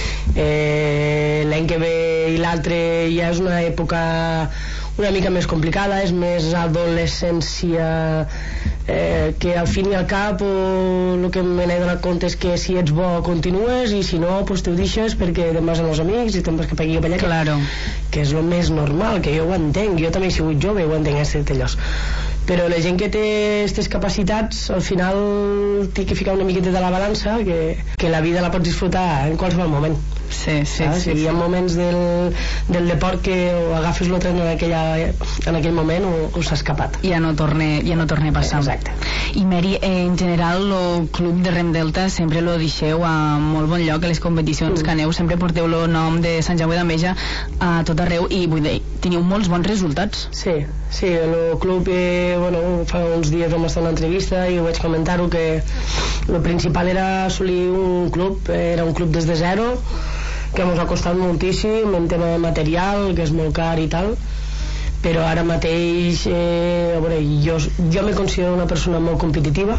Eh, l'any que ve i l'altre ja és una època una mica més complicada, és més adolescència, eh, que al fin i al cap o el que me n'he donat compte és que si ets bo continues i si no pues te ho deixes perquè te'n vas amb els amics i te'n vas cap aquí cap allà, claro. que, que és el més normal, que jo ho entenc, jo també he sigut jove, ho entenc aquest allòs, però la gent que té aquestes capacitats al final té que ficar una miqueta de la balança, que, que la vida la pots disfrutar en qualsevol moment. Sí, sí, sí, sí, hi ha moments del, del deport que o agafes el tren en, aquella, en aquell moment o, o s'ha escapat. Ja no torne, ja no torne a passar. Exacte. I Mary, en general el club de Rem Delta sempre lo deixeu a molt bon lloc a les competicions mm. que aneu, sempre porteu el nom de Sant Jaume d'Enveja a tot arreu i vull dir, teniu molts bons resultats. Sí, sí, el club eh, bueno, fa uns dies vam estar en una entrevista i ho vaig comentar-ho, que el principal era assolir un club, era un club des de zero, que ens ha costat moltíssim en tema de material, que és molt car i tal, però ara mateix eh, a veure, jo, jo me considero una persona molt competitiva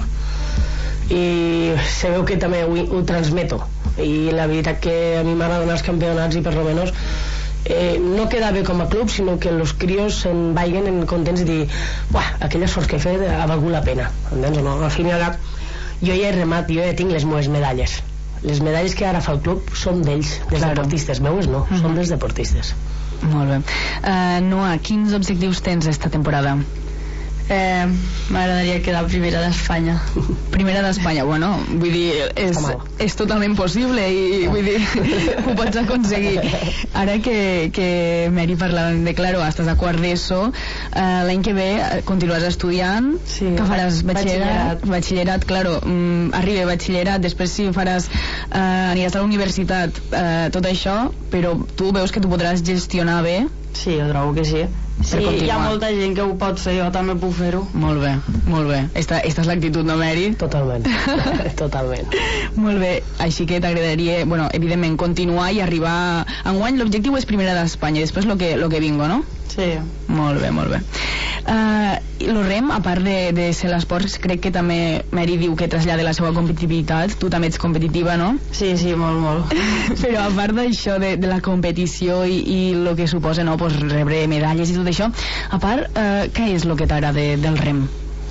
i sabeu que també ho, ho transmeto, i la veritat que a mi m'agrada anar als campionats i per lo menos eh, no quedar bé com a club, sinó que els crios se'n vagin en contents i dir buah, aquell esforç que he fet ha valgut la pena, entens o no? Al fin i al cap jo ja he remat, jo ja tinc les meves medalles, les medalles que ara fa el club són d'ells, dels claro. deportistes, meues no, mm-hmm. són dels deportistes. Molt bé. Uh, Noa, quins objectius tens esta temporada? Eh, M'agradaria quedar primera d'Espanya. Primera d'Espanya, bueno, vull dir, és, és totalment possible i vull dir, ho pots aconseguir. Ara que, que Mary parlàvem de, claro, estàs a quart d'ESO, eh, l'any que ve continuaràs estudiant, sí, que faràs batxillerat, batxillerat, claro, mm, arriba batxillerat, després si faràs, eh, aniràs a la universitat, eh, tot això, però tu veus que tu podràs gestionar bé? Sí, jo trobo que sí. Sí, hi ha molta gent que ho pot fer, jo també puc fer-ho. Molt bé, molt bé. Esta, esta és l'actitud, no, Mary? Totalment, totalment. Molt bé, així que t'agradaria, bueno, evidentment, continuar i arribar... Enguany l'objectiu és primera d'Espanya, després lo que, lo que vingo, no? Sí. Molt bé, molt bé. Uh, el rem, a part de, de ser l'esport, crec que també Mary diu que trasllada la seva competitivitat. Tu també ets competitiva, no? Sí, sí, molt, molt. Però a part d'això, de, de la competició i, i el que suposa, no, pues, rebre medalles i tot això, a part, uh, què és el que t'agrada de, del rem?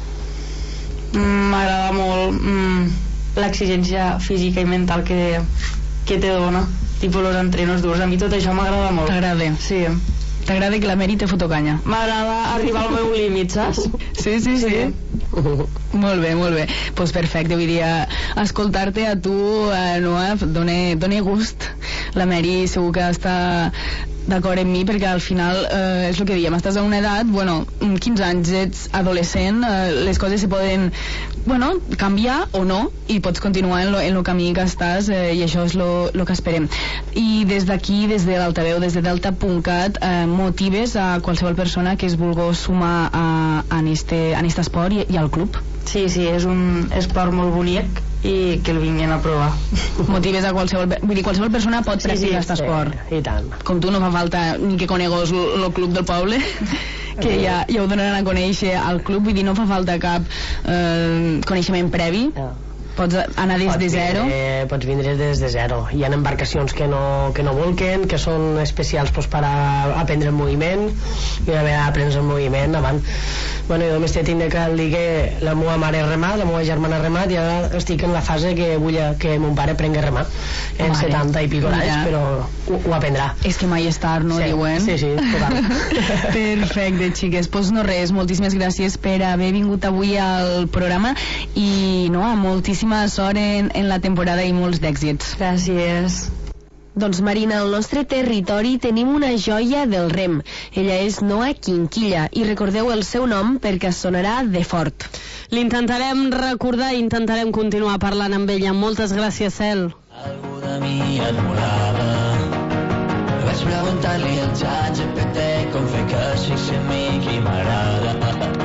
M'agrada mm, molt mm, l'exigència física i mental que, que te dona, tipus els entrenos durs. A mi tot això m'agrada molt. T'agrada? Sí. T'agrada que la Mary te foto canya? M'agrada arribar al meu límit, saps? Sí, sí, sí. Molt bé, molt bé. Doncs pues perfecte, vull dir, escoltar-te a tu, eh, Noa, dona, dona gust. La Mary segur que està d'acord amb mi, perquè al final eh, és el que diem, estàs a una edat, bueno, quinze anys, ets adolescent, eh, les coses se poden, bueno, canviar o no, i pots continuar en, lo, en el camí que estàs, eh, i això és el que esperem. I des d'aquí, des de l'Altaveu, des de delta punt cat, eh, motives a qualsevol persona que es vulgui sumar a, a, este, a este esport i, i al club. Sí, sí, és un esport molt bonic i que el vinguin a provar. Motives a qualsevol... Vull dir, qualsevol persona pot sí, practicar aquest sí, esport. Sí, i tant. Com tu no fa falta ni que conegues el club del poble, que ja, ja ho donaran a conèixer al club, vull dir, no fa falta cap eh, coneixement previ. No. Pots anar des de zero? Vindre, pots vindre des de zero. Hi ha embarcacions que no, que no volquen, que són especials pues, per a aprendre el moviment, i una vegada aprens el moviment, avant. Bueno, jo només tinc que dir que la meva mare remat, la meva germana remat, i ara estic en la fase que vull que mon pare prengui remat. En setanta i pico anys, però ho, ho aprendrà. És que mai és tard, no? Sí, diuen? Sí, sí, total. Perfecte, xiques. Doncs pues no res, moltíssimes gràcies per haver vingut avui al programa i no, moltíssima sort en, en la temporada i molts d'èxits. Gràcies. Doncs Marina, al nostre territori tenim una joia del rem. Ella és Noa Quinquilla i recordeu el seu nom perquè sonarà de fort. L'intentarem recordar i intentarem continuar parlant amb ella. Moltes gràcies, Cel. Algú de mi et molava. Vaig preguntar-li al xat G P T com fer que es fixi en mi qui m'agrada.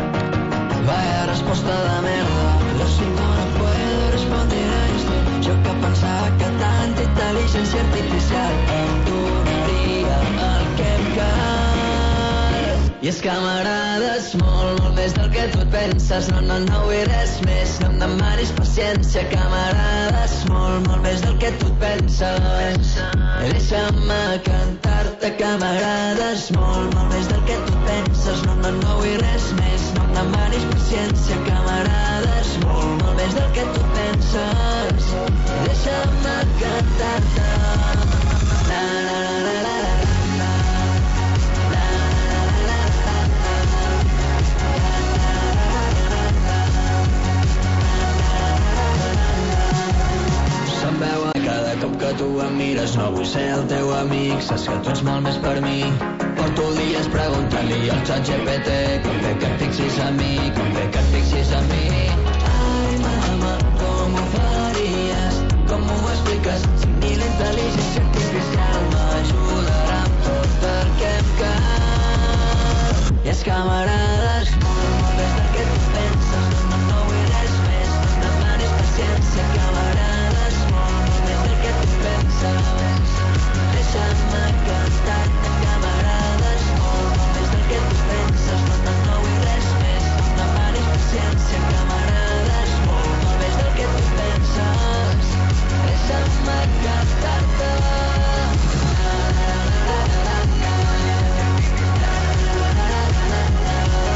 Vaya resposta de merda. Lo siento, no puedo responder a esto. Jo que pensava que tanta intel·ligència artificial em donaria el que em cal. I és que m'agrades molt, molt més del que tu et penses. No, no, no vull res més, no em demanis paciència. Que m'agrades molt, molt més del que tu et penses. Deixa'm cantar-te que m'agrades molt, molt més del que tu et penses. No, no, no vull res més, no em demanis paciència. Que m'agrades molt, molt més del que tu et penses. Deixa'm cantar-te. La, la, la, la, la, la. Se'm veu a cada cop que tu em mires. No vull ser el teu amic, saps que tu ets molt més per mi. Porto dies preguntant-li al xat G P T com fer que et fixis en mi, com fer que et fixis en mi. Ai, mama, com ho faries? Com m'ho expliques? Si ni la intel·ligència artificial m'ajudarà amb tot el que em cal. I és que m'agrades molt, molt més del que tu penses. No, no, no vull res més, no em demanis paciència. Que m'agrades molt, molt més del que tu penses. Deixa'm cantar-te que m'agrades molt, molt més del que tu penses. No, no, no vull res més, no em demanis paciència. Que m'agrades molt, molt més del que tu penses. Deixa'm cantar-te. La, la, la, la, la, la.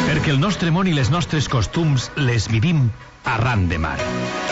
Perquè el nostre món i les nostres costums les vivim arran de mar.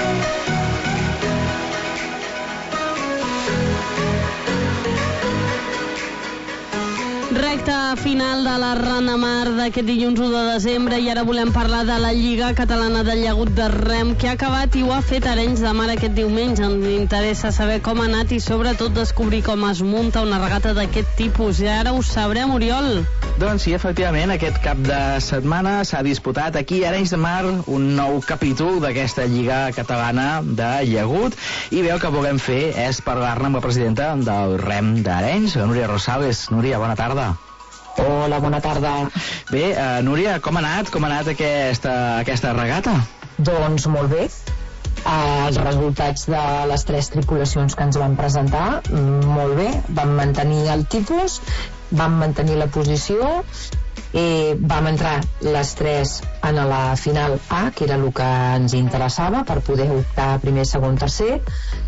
Recta final de la Ran de Mar d'aquest dilluns u de desembre i ara volem parlar de la Lliga Catalana de Llagut de Rem, que ha acabat i ho ha fet Arenys de Mar aquest diumenge. Ens interessa saber com ha anat i sobretot descobrir com es munta una regata d'aquest tipus. I ara ho sabrem, Oriol. Doncs sí, efectivament, aquest cap de setmana s'ha disputat aquí a Arenys de Mar un nou capítol d'aquesta Lliga Catalana de Llagut, i bé, el que volem fer és parlar-ne amb la presidenta del Rem d'Arenys, la Núria Rosales. Núria, bona tarda. Hola, bona tarda. Bé, uh, Núria, com ha anat? Com ha anat aquesta, aquesta regata? Doncs molt bé. Uh, els resultats de les tres tripulacions que ens van presentar, molt bé. Vam mantenir el tipus, vam mantenir la posició, eh, vam entrar les tres en la final A, que era el que ens interessava per poder optar a primer, segon, tercer.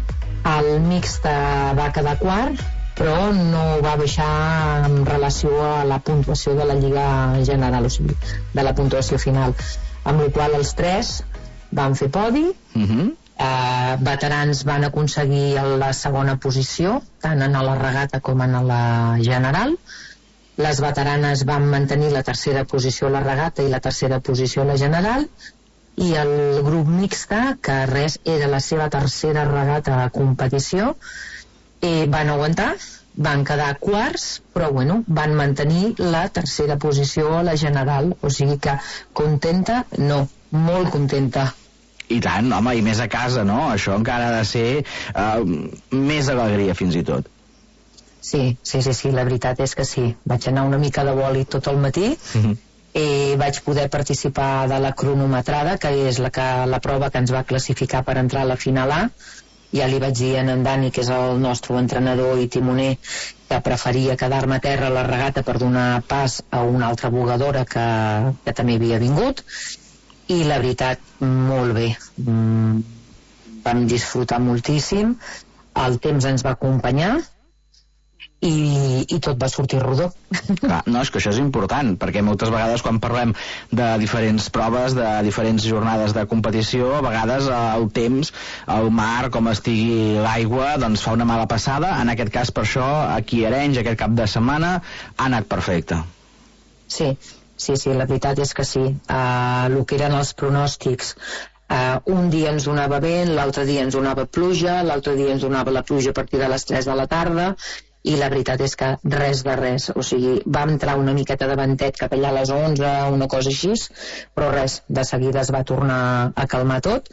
El mixte va quedar quart, però no va baixar en relació a la puntuació de la Lliga General, o sigui, de la puntuació final, amb la qual els tres van fer podi. Uh-huh. eh, veterans van aconseguir la segona posició, tant en la regata com en la general. Les veteranes van mantenir la tercera posició a la regata i la tercera posició a la general, i el grup mixta, que res, era la seva tercera regata a competició, Eh, van aguantar, van quedar quarts, però bueno, van mantenir la tercera posició a la general, o sigui que contenta, no, molt contenta. I tant, home, i més a casa, no? Això encara ha de ser uh, més alegria, fins i tot. Sí, sí, sí, sí, la veritat és que sí. Vaig anar una mica de boli tot el matí, uh-huh. eh, vaig poder participar de la cronometrada, que és la, que, la prova que ens va classificar per entrar a la final A. Ja li vaig dir a en Dani, que és el nostre entrenador i timoner, que preferia quedar-me a terra a la regata per donar pas a una altra bugadora que, que també havia vingut, i la veritat, molt bé. Mm, vam disfrutar moltíssim, el temps ens va acompanyar, i, i tot va sortir rodó. Clar, no, és que això és important, perquè moltes vegades quan parlem de diferents proves, de diferents jornades de competició, a vegades el temps, el mar, com estigui l'aigua, doncs fa una mala passada. En aquest cas, per això, aquí a Arenys, aquest cap de setmana, ha anat perfecte. Sí, sí, sí, la veritat és que sí. Uh, el que eren els pronòstics, uh, un dia ens donava vent, l'altre dia ens donava pluja, l'altre dia ens donava la pluja a partir de les tres de la tarda, i la veritat és que res de res, o sigui, va entrar una miqueta de ventet cap allà a les onze, una cosa així, però res, de seguida es va tornar a calmar tot,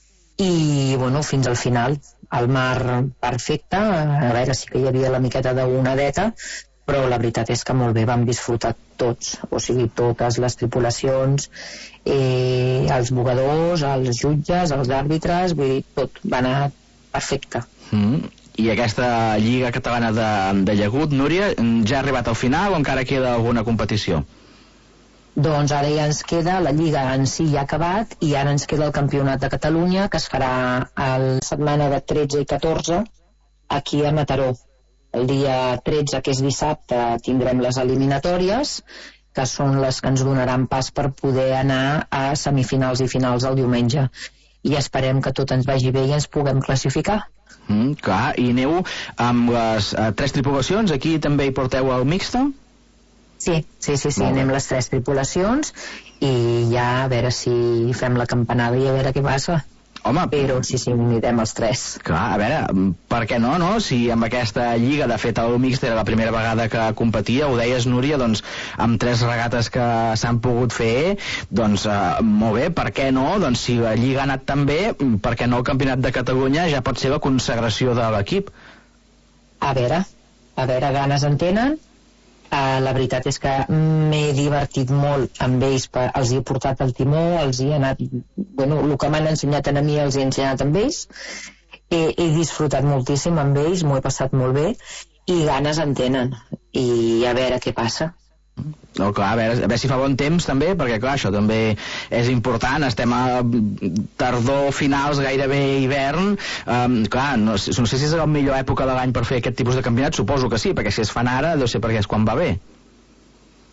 i bueno, fins al final el mar perfecte, a veure, sí que hi havia la miqueta d'onadeta, però la veritat és que molt bé, vam disfrutar tots, o sigui, totes les tripulacions, eh, els bugadors, els jutges, els àrbitres, vull dir, tot va anar perfecte. Mm. I aquesta Lliga Catalana de, de Llagut, Núria, ja ha arribat al final o encara queda alguna competició? Doncs ara ja ens queda, la Lliga en si ja ha acabat, i ara ens queda el Campionat de Catalunya, que es farà a la setmana de tretze i catorze aquí a Mataró. El dia tretze, que és dissabte, tindrem les eliminatòries, que són les que ens donaran pas per poder anar a semifinals i finals el diumenge. I esperem que tot ens vagi bé i ens puguem classificar. Mm, clar, i aneu amb les uh, tres tripulacions, aquí també hi porteu el mixte? Sí, sí, sí, sí, anem les tres tripulacions i ja a veure si fem la campanada i a veure què passa. Home, però sí, sí, anirem els tres. Clar, a veure, per què no, no? Si amb aquesta lliga, de fet, el mixt era la primera vegada que competia, ho deies, Núria, doncs, amb tres regates que s'han pogut fer, doncs, eh, molt bé, per què no? Doncs, si la lliga ha anat tan bé, per què no el Campionat de Catalunya ja pot ser la consagració de l'equip? A veure, a veure, ganes en tenen. Uh, la veritat és que m'he divertit molt amb ells, per, els he portat el timó, els he anat, bueno, el que m'han ensenyat a mi els he ensenyat amb ells, he, he disfrutat moltíssim amb ells, m'ho he passat molt bé i ganes en tenen, i a veure què passa. No, clar, a veure, a veure si fa bon temps també, perquè clar, això també és important, estem a tardor, finals, gairebé hivern, um, clar, no, no sé si és la millor època de l'any per fer aquest tipus de campionat, suposo que sí, perquè si es fan ara deu ser perquè és quan va bé.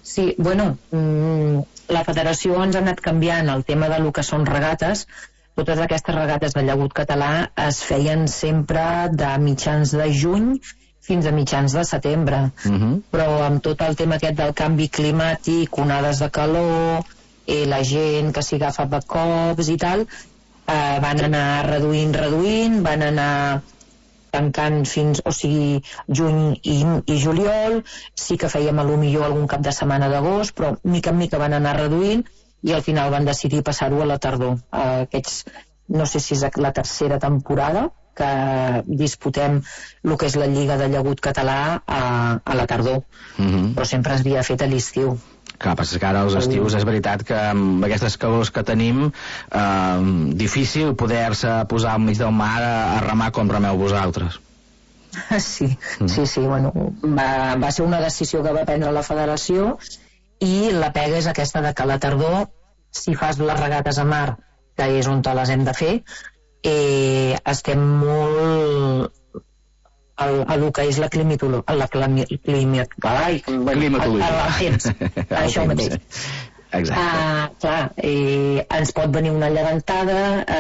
Sí, bueno, mmm, la federació ens ha anat canviant el tema de lo que són regates. Totes aquestes regates de llagut català es feien sempre de mitjans de juny fins a mitjans de setembre. Uh-huh. Però amb tot el tema aquest del canvi climàtic, onades de calor, eh, la gent que s'hi agafa de cops i tal, eh, van anar reduint, reduint, van anar tancant fins, o sigui, juny i, i juliol. Sí que fèiem a lo millor algun cap de setmana d'agost, però mica en mica van anar reduint i al final van decidir passar-ho a la tardor. Eh, aquests, no sé si és la tercera temporada que disputem el que és la Lliga de Llagut Català a, a la tardor, uh-huh. però sempre es havia fet a l'estiu. Clar, passa que ara els estius és veritat que amb aquestes calors que tenim eh, difícil poder-se posar al mig del mar a, a remar com remeu vosaltres. Sí, mm. sí, sí, bueno, va, va ser una decisió que va prendre la federació i la pega és aquesta de que a la tardor, si fas les regates a mar, que és on te les hem de fer, eh, estem molt el, el que és la climatologia, la climatologia, el temps, això mateix. Exacte. Uh, clar, eh, ens pot venir una llevantada,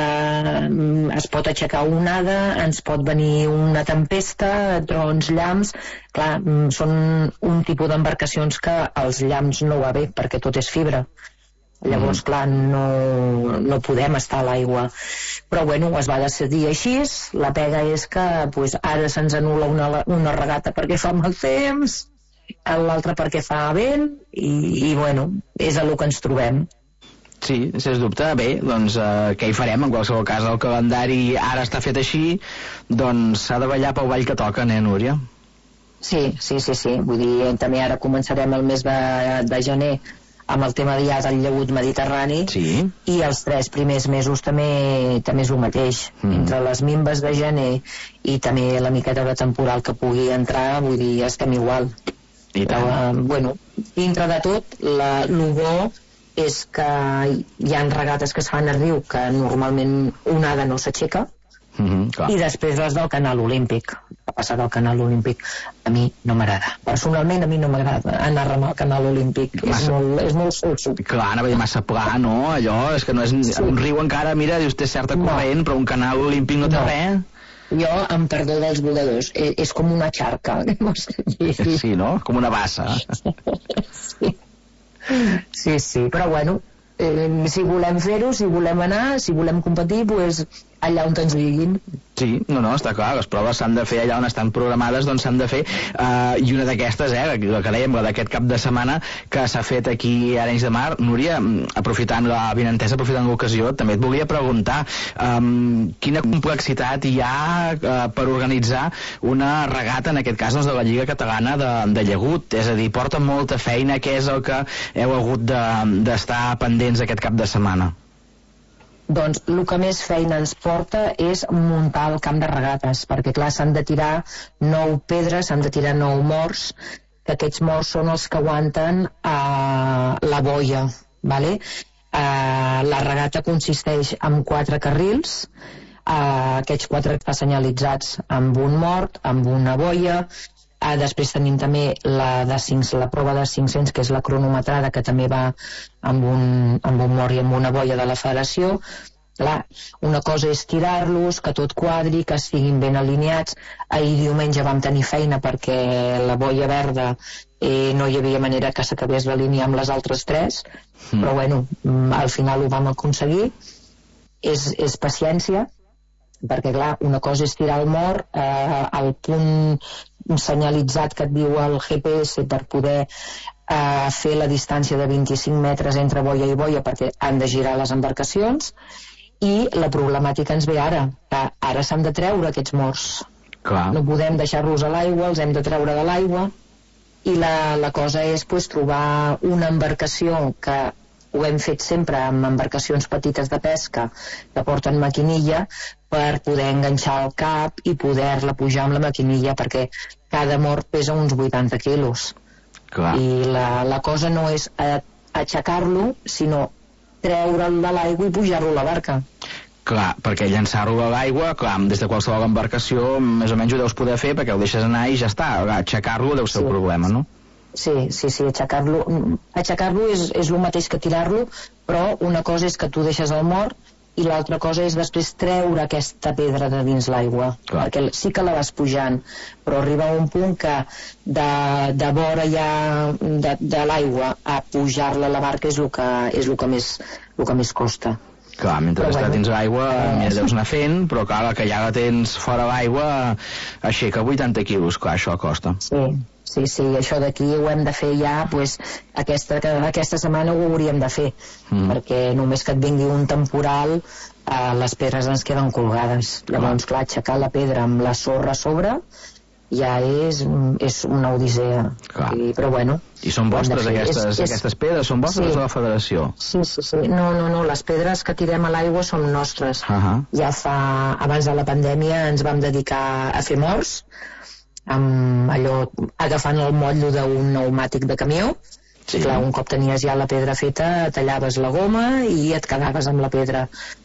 uh, es pot aixecar una onada, ens pot venir una tempesta, trons, llamps. Clar, són un tipus d'embarcacions que als llamps no va bé perquè tot és fibra. Llavors, clar, no, no podem estar a l'aigua. Però, bueno, es va decidir així. La pega és que pues, ara se'ns anul·la una, una regata perquè fa mal temps, l'altra perquè fa vent, i, i bueno, és a lo que ens trobem. Sí, sens dubte. Bé, doncs eh, què hi farem? En qualsevol cas, el calendari ara està fet així, doncs s'ha de ballar pel ball que toca, eh, Núria? Sí, sí, sí, sí. Vull dir, també ara començarem el mes de, de gener amb el tema ja del llagut mediterrani, sí. I els tres primers mesos també també és el mateix, mm. entre les minves de gener i també la miqueta de temporal que pugui entrar, vull dir, estem igual. I tant. Però, uh, bueno, dintre de tot, la, el bo és que hi ha regates que es fan a riu que normalment onada no s'aixeca, mm-hmm, i després les del canal olímpic. La passada al canal olímpic a mi no m'agrada. Personalment a mi no m'agrada anar a remar al canal olímpic. Massa... És molt, és molt solso. Clar, anava a dir massa pla, no? Allò, és que no és... Sí. Un riu encara, mira, dius, té certa corrent, no. Però un canal olímpic no té no. res. Jo, amb perdó dels voladors, és, és com una xarca. Sí, no? Com una bassa. Sí, sí, sí. Però bueno, eh, si volem fer-ho, si volem anar, si volem competir, doncs allà on ens diguin. Sí, no, no, està clar, les proves s'han de fer allà on estan programades, doncs s'han de fer, uh, i una d'aquestes, eh, la que dèiem, la d'aquest cap de setmana que s'ha fet aquí a Arenys de Mar. Núria, aprofitant la vinentesa, aprofitant l'ocasió, també et volia preguntar um, quina complexitat hi ha uh, per organitzar una regata, en aquest cas, doncs, de la Lliga Catalana de, de Llagut, és a dir, porta molta feina, què és el que heu hagut d'estar de, pendents aquest cap de setmana? Doncs el que més feina ens porta és muntar el camp de regates, perquè clar, s'han de tirar nou pedres, s'han de tirar nou morts, que aquests morts són els que aguanten uh, la boia, vale? Uh, la regata consisteix en quatre carrils, uh, aquests quatre senyalitzats amb un mort, amb una boia. Uh, després tenim també la, de cinc, la prova de cinc-cents, que és la cronometrada, que també va amb un, amb un mort i amb una boia de la federació. Clar, una cosa és tirar-los, que tot quadri, que estiguin ben alineats. Ahir diumenge vam tenir feina perquè la boia verda eh, no hi havia manera que s'acabés d'alinear amb les altres tres, mm. però bueno, al final ho vam aconseguir. És, és paciència, perquè clar, una cosa és tirar el mort, eh, al punt senyalitzat que et diu el G P S per poder eh, fer la distància de vint-i-cinc metres entre boia i boia perquè han de girar les embarcacions, i la problemàtica ens ve ara, que ara s'han de treure aquests morts. Clar. No podem deixar-los a l'aigua, els hem de treure de l'aigua, i la, la cosa és pues, trobar una embarcació que ho hem fet sempre amb embarcacions petites de pesca que porten maquinilla per poder enganxar el cap i poder-la pujar amb la maquinilla, perquè cada mort pesa uns vuitanta quilos. Clar. I la, la cosa no és aixecar-lo, sinó treure'l de l'aigua i pujar-lo a la barca. Clar, perquè llançar-lo a l'aigua, clar, des de qualsevol embarcació més o menys ho deus poder fer perquè ho deixes anar i ja està. Aixecar-lo deu ser sí. el problema, no? Sí, sí, sí, aixecar-lo aixecar-lo és, és el mateix que tirar-lo, però una cosa és que tu deixes el mort i l'altra cosa és després treure aquesta pedra de dins l'aigua, perquè sí que la vas pujant, però arriba a un punt que de, de vora ja de, de l'aigua a pujar-la a la barca és el que, és el que, més, el que més costa. Clar, mentre però estàs bueno, dins l'aigua eh, ja deus anar fent, però clar, la que ja la tens fora l'aigua aixeca vuitanta quilos, clar, això costa. Sí, sí, sí, això d'aquí ho hem de fer ja, pues, aquesta, aquesta setmana ho hauríem de fer, mm. perquè només que et vingui un temporal eh, les pedres ens queden colgades. Llavors, clar, aixecar la pedra amb la sorra a sobre ja és, és una odissea. I, però bueno, i són vostres aquestes, és, és... aquestes pedres? Són vostres sí. de la federació? Sí, sí, sí. No, no, no, les pedres que tirem a l'aigua són nostres. Uh -huh. Ja fa, abans de la pandèmia ens vam dedicar a fer morts, amb allò, agafant el motllo d'un pneumàtic de camió. Sí. I clar, un cop tenies ja la pedra feta, tallaves la goma i et quedaves amb la pedra.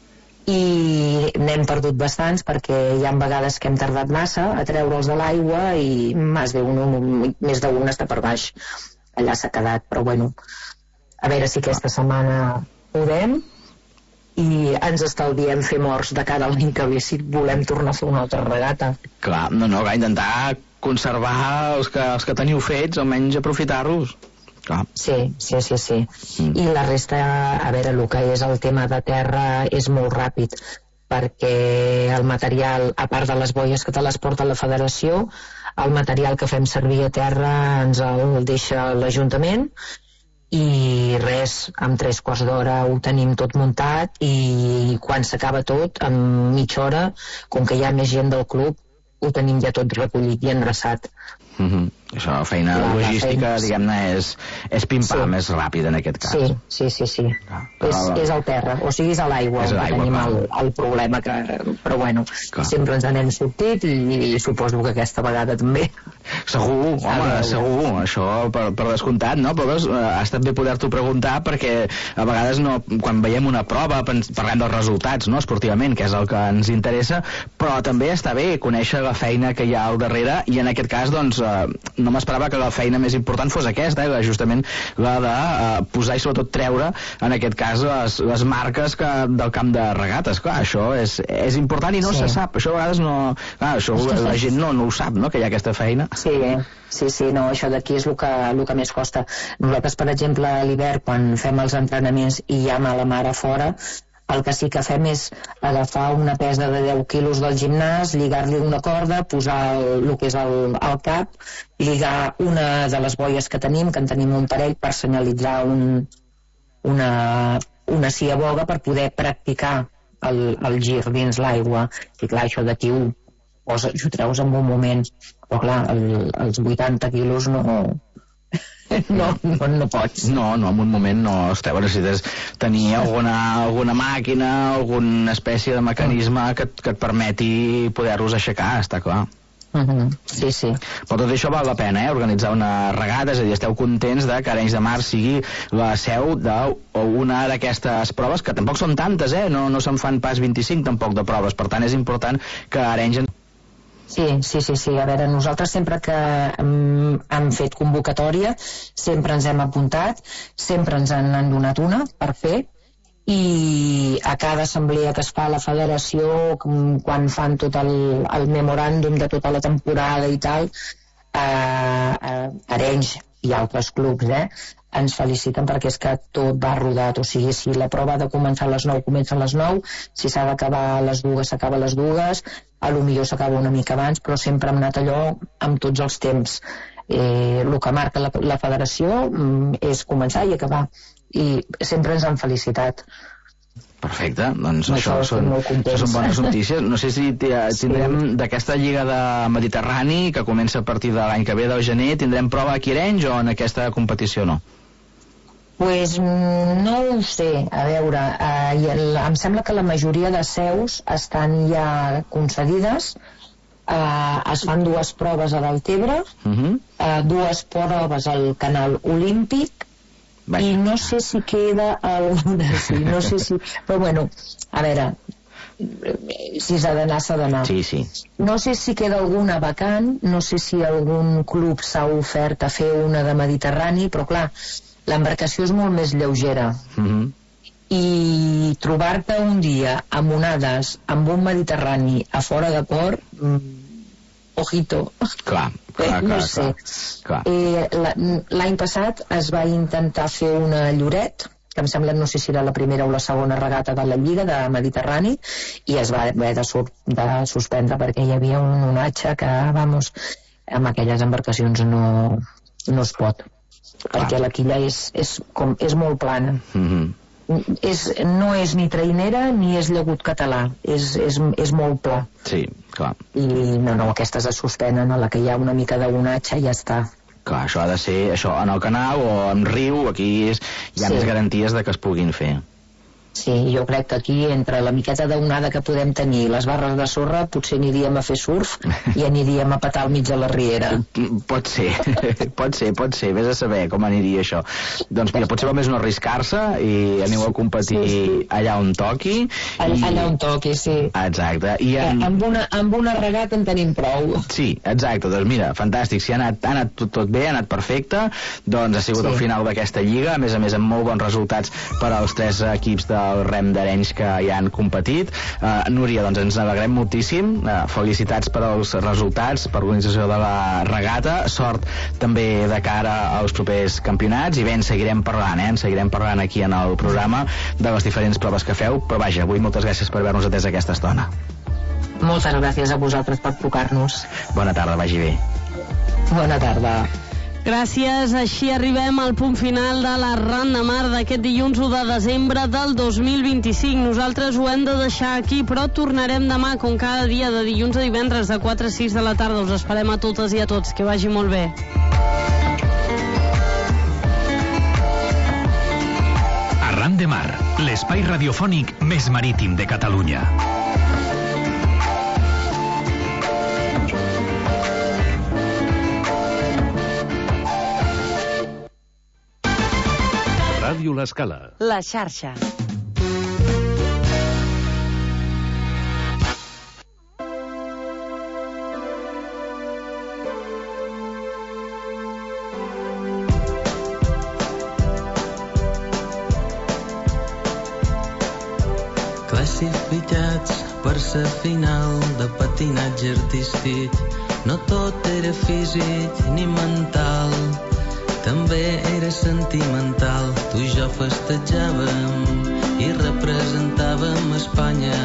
I n'hem perdut bastants perquè hi ha vegades que hem tardat massa a treure'ls de l'aigua i més d'un més d'un està per baix, allà s'ha quedat, però bueno, a veure si aquesta setmana podem i ens estalviem fer morts de cara a l'any que ve si volem tornar a fer una altra regata. Clar, no, no, clar, intentar conservar els que, els que teniu fets, almenys aprofitar-los. Clar. Sí, sí, sí, sí. Mm. I la resta, a veure, el que és el tema de terra és molt ràpid, perquè el material, a part de les boies que te les porta la federació, el material que fem servir a terra ens el deixa l'Ajuntament i res, amb tres quarts d'hora ho tenim tot muntat i quan s'acaba tot, en mitja hora, com que hi ha més gent del club, ho tenim ja tot recollit i endreçat. Mm-hmm. Això, la feina la, logística, la feina... diguem-ne, és, és pim-pam, sí. És ràpida en aquest cas. Sí, sí, sí, sí. Ah, és, la... és al terra, o sigui, és a l'aigua, que tenim el, el problema, que, però bueno, clar. Sempre ens n'hem sortit i, i suposo que aquesta vegada també. Segur, home, segur, això per, per descomptat, no? Però veus, ha estat bé poder-t'ho preguntar perquè a vegades no, quan veiem una prova parlem dels resultats, no?, esportivament, que és el que ens interessa, però també està bé conèixer la feina que hi ha al darrere i en aquest cas, doncs, no m'esperava que la feina més important fos aquesta, eh? Justament la de uh, posar i sobretot treure, en aquest cas, les, les marques que, del camp de regates. Clar, això és, és important i no sí. se sap. Això a vegades no... Clar, això la gent no, no ho sap, no?, que hi ha aquesta feina. Sí, sí, sí, no, això d'aquí és el que, el que més costa. Nosaltres, per exemple, a l'hivern, quan fem els entrenaments i hi ha mala mar a fora, el que sí que fem és agafar una pesa de deu quilos del gimnàs, lligar-li una corda, posar el, el que és el, el cap, lligar una de les boies que tenim, que en tenim un parell, per senyalitzar un, una, una ciaboga per poder practicar el, el gir dins l'aigua. I clar, això d'aquí ho, ho treus en un moment, però clar, el, els vuitanta quilos no... No, no, no pots. No, no, en un moment no. Esteu, necessites tenir alguna, alguna màquina, alguna espècie de mecanisme que, que et permeti poder-los aixecar, està clar. Uh-huh. Sí, sí. Però tot això val la pena, eh? Organitzar una regata, és a dir, esteu contents de que Arenys de Mar sigui la seu d'una d'aquestes proves, que tampoc són tantes, eh? No, no se'n fan pas vint-i-cinc tampoc de proves, per tant és important que Arenys... Sí, sí, sí, sí. A veure, nosaltres sempre que hem, hem fet convocatòria sempre ens hem apuntat, sempre ens en han donat una per fer i a cada assemblea que es fa a la federació, quan fan tot el, el memoràndum de tota la temporada i tal, eh, eh, Arenys i altres clubs, eh, ens feliciten perquè és que tot va rodat, o sigui, si la prova ha de començar a les nou, comença a les nou, si s'ha d'acabar a les dues, s'acaba a les dues, a lo millor s'acaba una mica abans, però sempre hem anat allò amb tots els temps. Eh, el que marca la, la federació mm, és començar i acabar, i sempre ens han felicitat. Perfecte, doncs no, això, són, això són bones notícies. No sé si tindrem sí. d'aquesta Lliga de Mediterrani, que comença a partir de l'any que ve, del gener, tindrem prova aquí a Arenys o en aquesta competició no? Pues no ho sé, a veure, eh, i el, em sembla que la majoria de seus estan ja concedides, eh, es fan dues proves a Deltebre, uh-huh. eh, dues proves al Canal Olímpic, i no sé si queda alguna, sí, no sé si... Però bueno, a veure, si s'ha d'anar, s'ha d'anar. Sí, sí. No sé si queda alguna vacant, no sé si algun club s'ha ofert a fer una de Mediterrani, però clar, l'embarcació és molt més lleugera. Mm-hmm. I trobar-te un dia amb onades, amb un Mediterrani a fora de port, mm, ojito. Clar, clar, no clar, sé. clar. Eh, la- l'any passat es va intentar fer una Lloret, que em sembla, no sé si era la primera o la segona regata de la Lliga de Mediterrani, i es va haver de, sur de suspendre perquè hi havia un onatge que, vamos, amb aquelles embarcacions no, no es pot, perquè la quilla és, és, com, és molt plana. Mm-hmm. És, no és ni trainera ni és llagut català, és, és, és molt pla. Sí, clar. I no, no, aquestes es suspenen, a la que hi ha una mica d'onatge i ja està. Clar, això ha de ser això en el canal o en riu, aquí és, hi ha Sí. més garanties de que es puguin fer. Sí, jo crec que aquí, entre la miqueta d'onada que podem tenir i les barres de sorra, potser aniríem a fer surf i aniríem a petar al mig de la riera. Pot ser, pot ser, pot ser, vés a saber com aniria això. Doncs mira, potser va més no arriscar-se i aneu a competir sí, sí. allà on toqui. Allà, I... allà on toqui, sí. Exacte. I en... amb, una, amb una regata en tenim prou. Sí, exacte, doncs mira, fantàstic, si ha anat, ha anat tot, tot bé, ha anat perfecte, doncs ha sigut sí. el final d'aquesta lliga, a més a més amb molt bons resultats per als tres equips del rem d'Arenys que hi han competit. Uh, Núria, doncs ens alegrem moltíssim, uh, felicitats per als resultats, per l'organització de la regata, sort també de cara als propers campionats, i bé, en seguirem parlant, eh? en seguirem parlant aquí en el programa de les diferents proves que feu, però vaja, avui moltes gràcies per haver-nos atès aquesta estona. Moltes gràcies a vosaltres per trucar-nos. Bona tarda, vagi bé. Bona tarda. Gràcies, així arribem al punt final de la Ran de Mar d'aquest dilluns u de desembre del dos mil vint-i-cinc. Nosaltres ho hem de deixar aquí, però tornarem demà, com cada dia, de dilluns a divendres, de quatre a sis de la tarda. Us esperem a totes i a tots. Que vagi molt bé. Arran de Mar, l'espai radiofònic més marítim de Catalunya. Ràdio L'Escala. La xarxa. Classificats per sa final de patinatge artístic, no tot era físic ni mental, també era sentimental. Tu i jo festejàvem i representàvem Espanya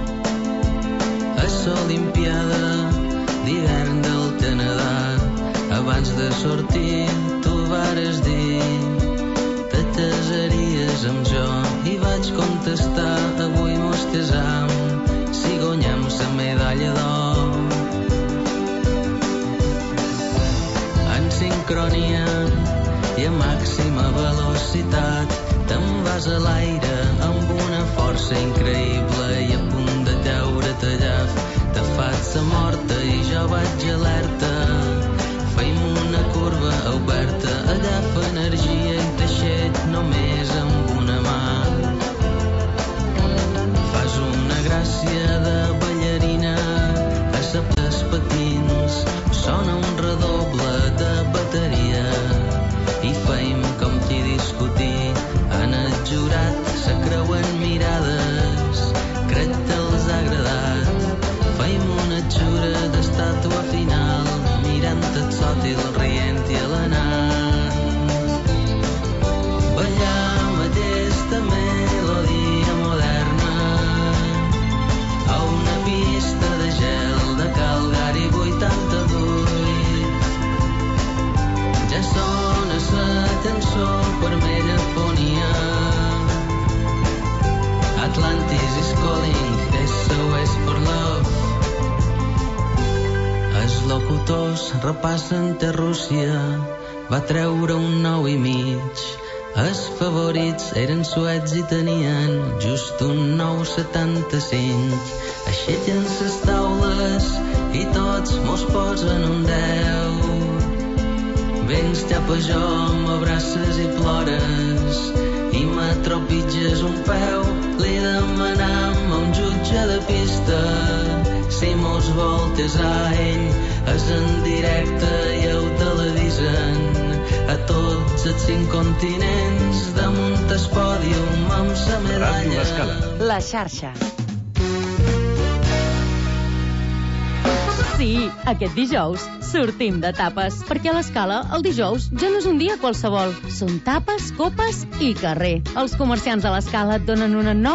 a l'Olimpiada d'hivern del Canadà. Abans de sortir tu vares dir te casaries amb jo, i vaig contestar avui mos casam si guanyem la medalla d'or. En sincronia i a màxima velocitat te'n vas a l'aire amb una força increïble i a punt de caure-te allà. Te fas a morta i jo vaig alerta. Feim una curva oberta, agafa energia i teixet només amb una mà. Fas una gràcia de ballarina, acceptes patins, sona un redoble de bateria i feim com qui discutir. En el jurat se creuen mirades, crec que els ha agradat. Feim una xura d'estàtua final, mirant el sòtil, rient i alenant. Ballam aquesta melodia moderna a una pista de gel de Calgary vuitanta-vuit. Ja sona la cançó per megafonia. Atlantis is calling, S O S for love. Els locutors repassen que Rússia va treure un nou i mig. Els favorits eren suecs i tenien just un nou setanta-cinc. Aixequen les taules i tots mos posen un deu. Vens cap a jo, m'abraces i plores i me trepitges un peu, li demanam a un jutge de pista si mos voltes a ell, és en directe i ho televisen a tots els cinc continents, damunt el pòdium amb sa medalla. La xarxa. Sí, aquest dijous sortim de tapes, perquè a l'Escala el dijous ja no és un dia qualsevol. Són tapes, copes i carrer. Els comerciants de l'Escala et donen una nova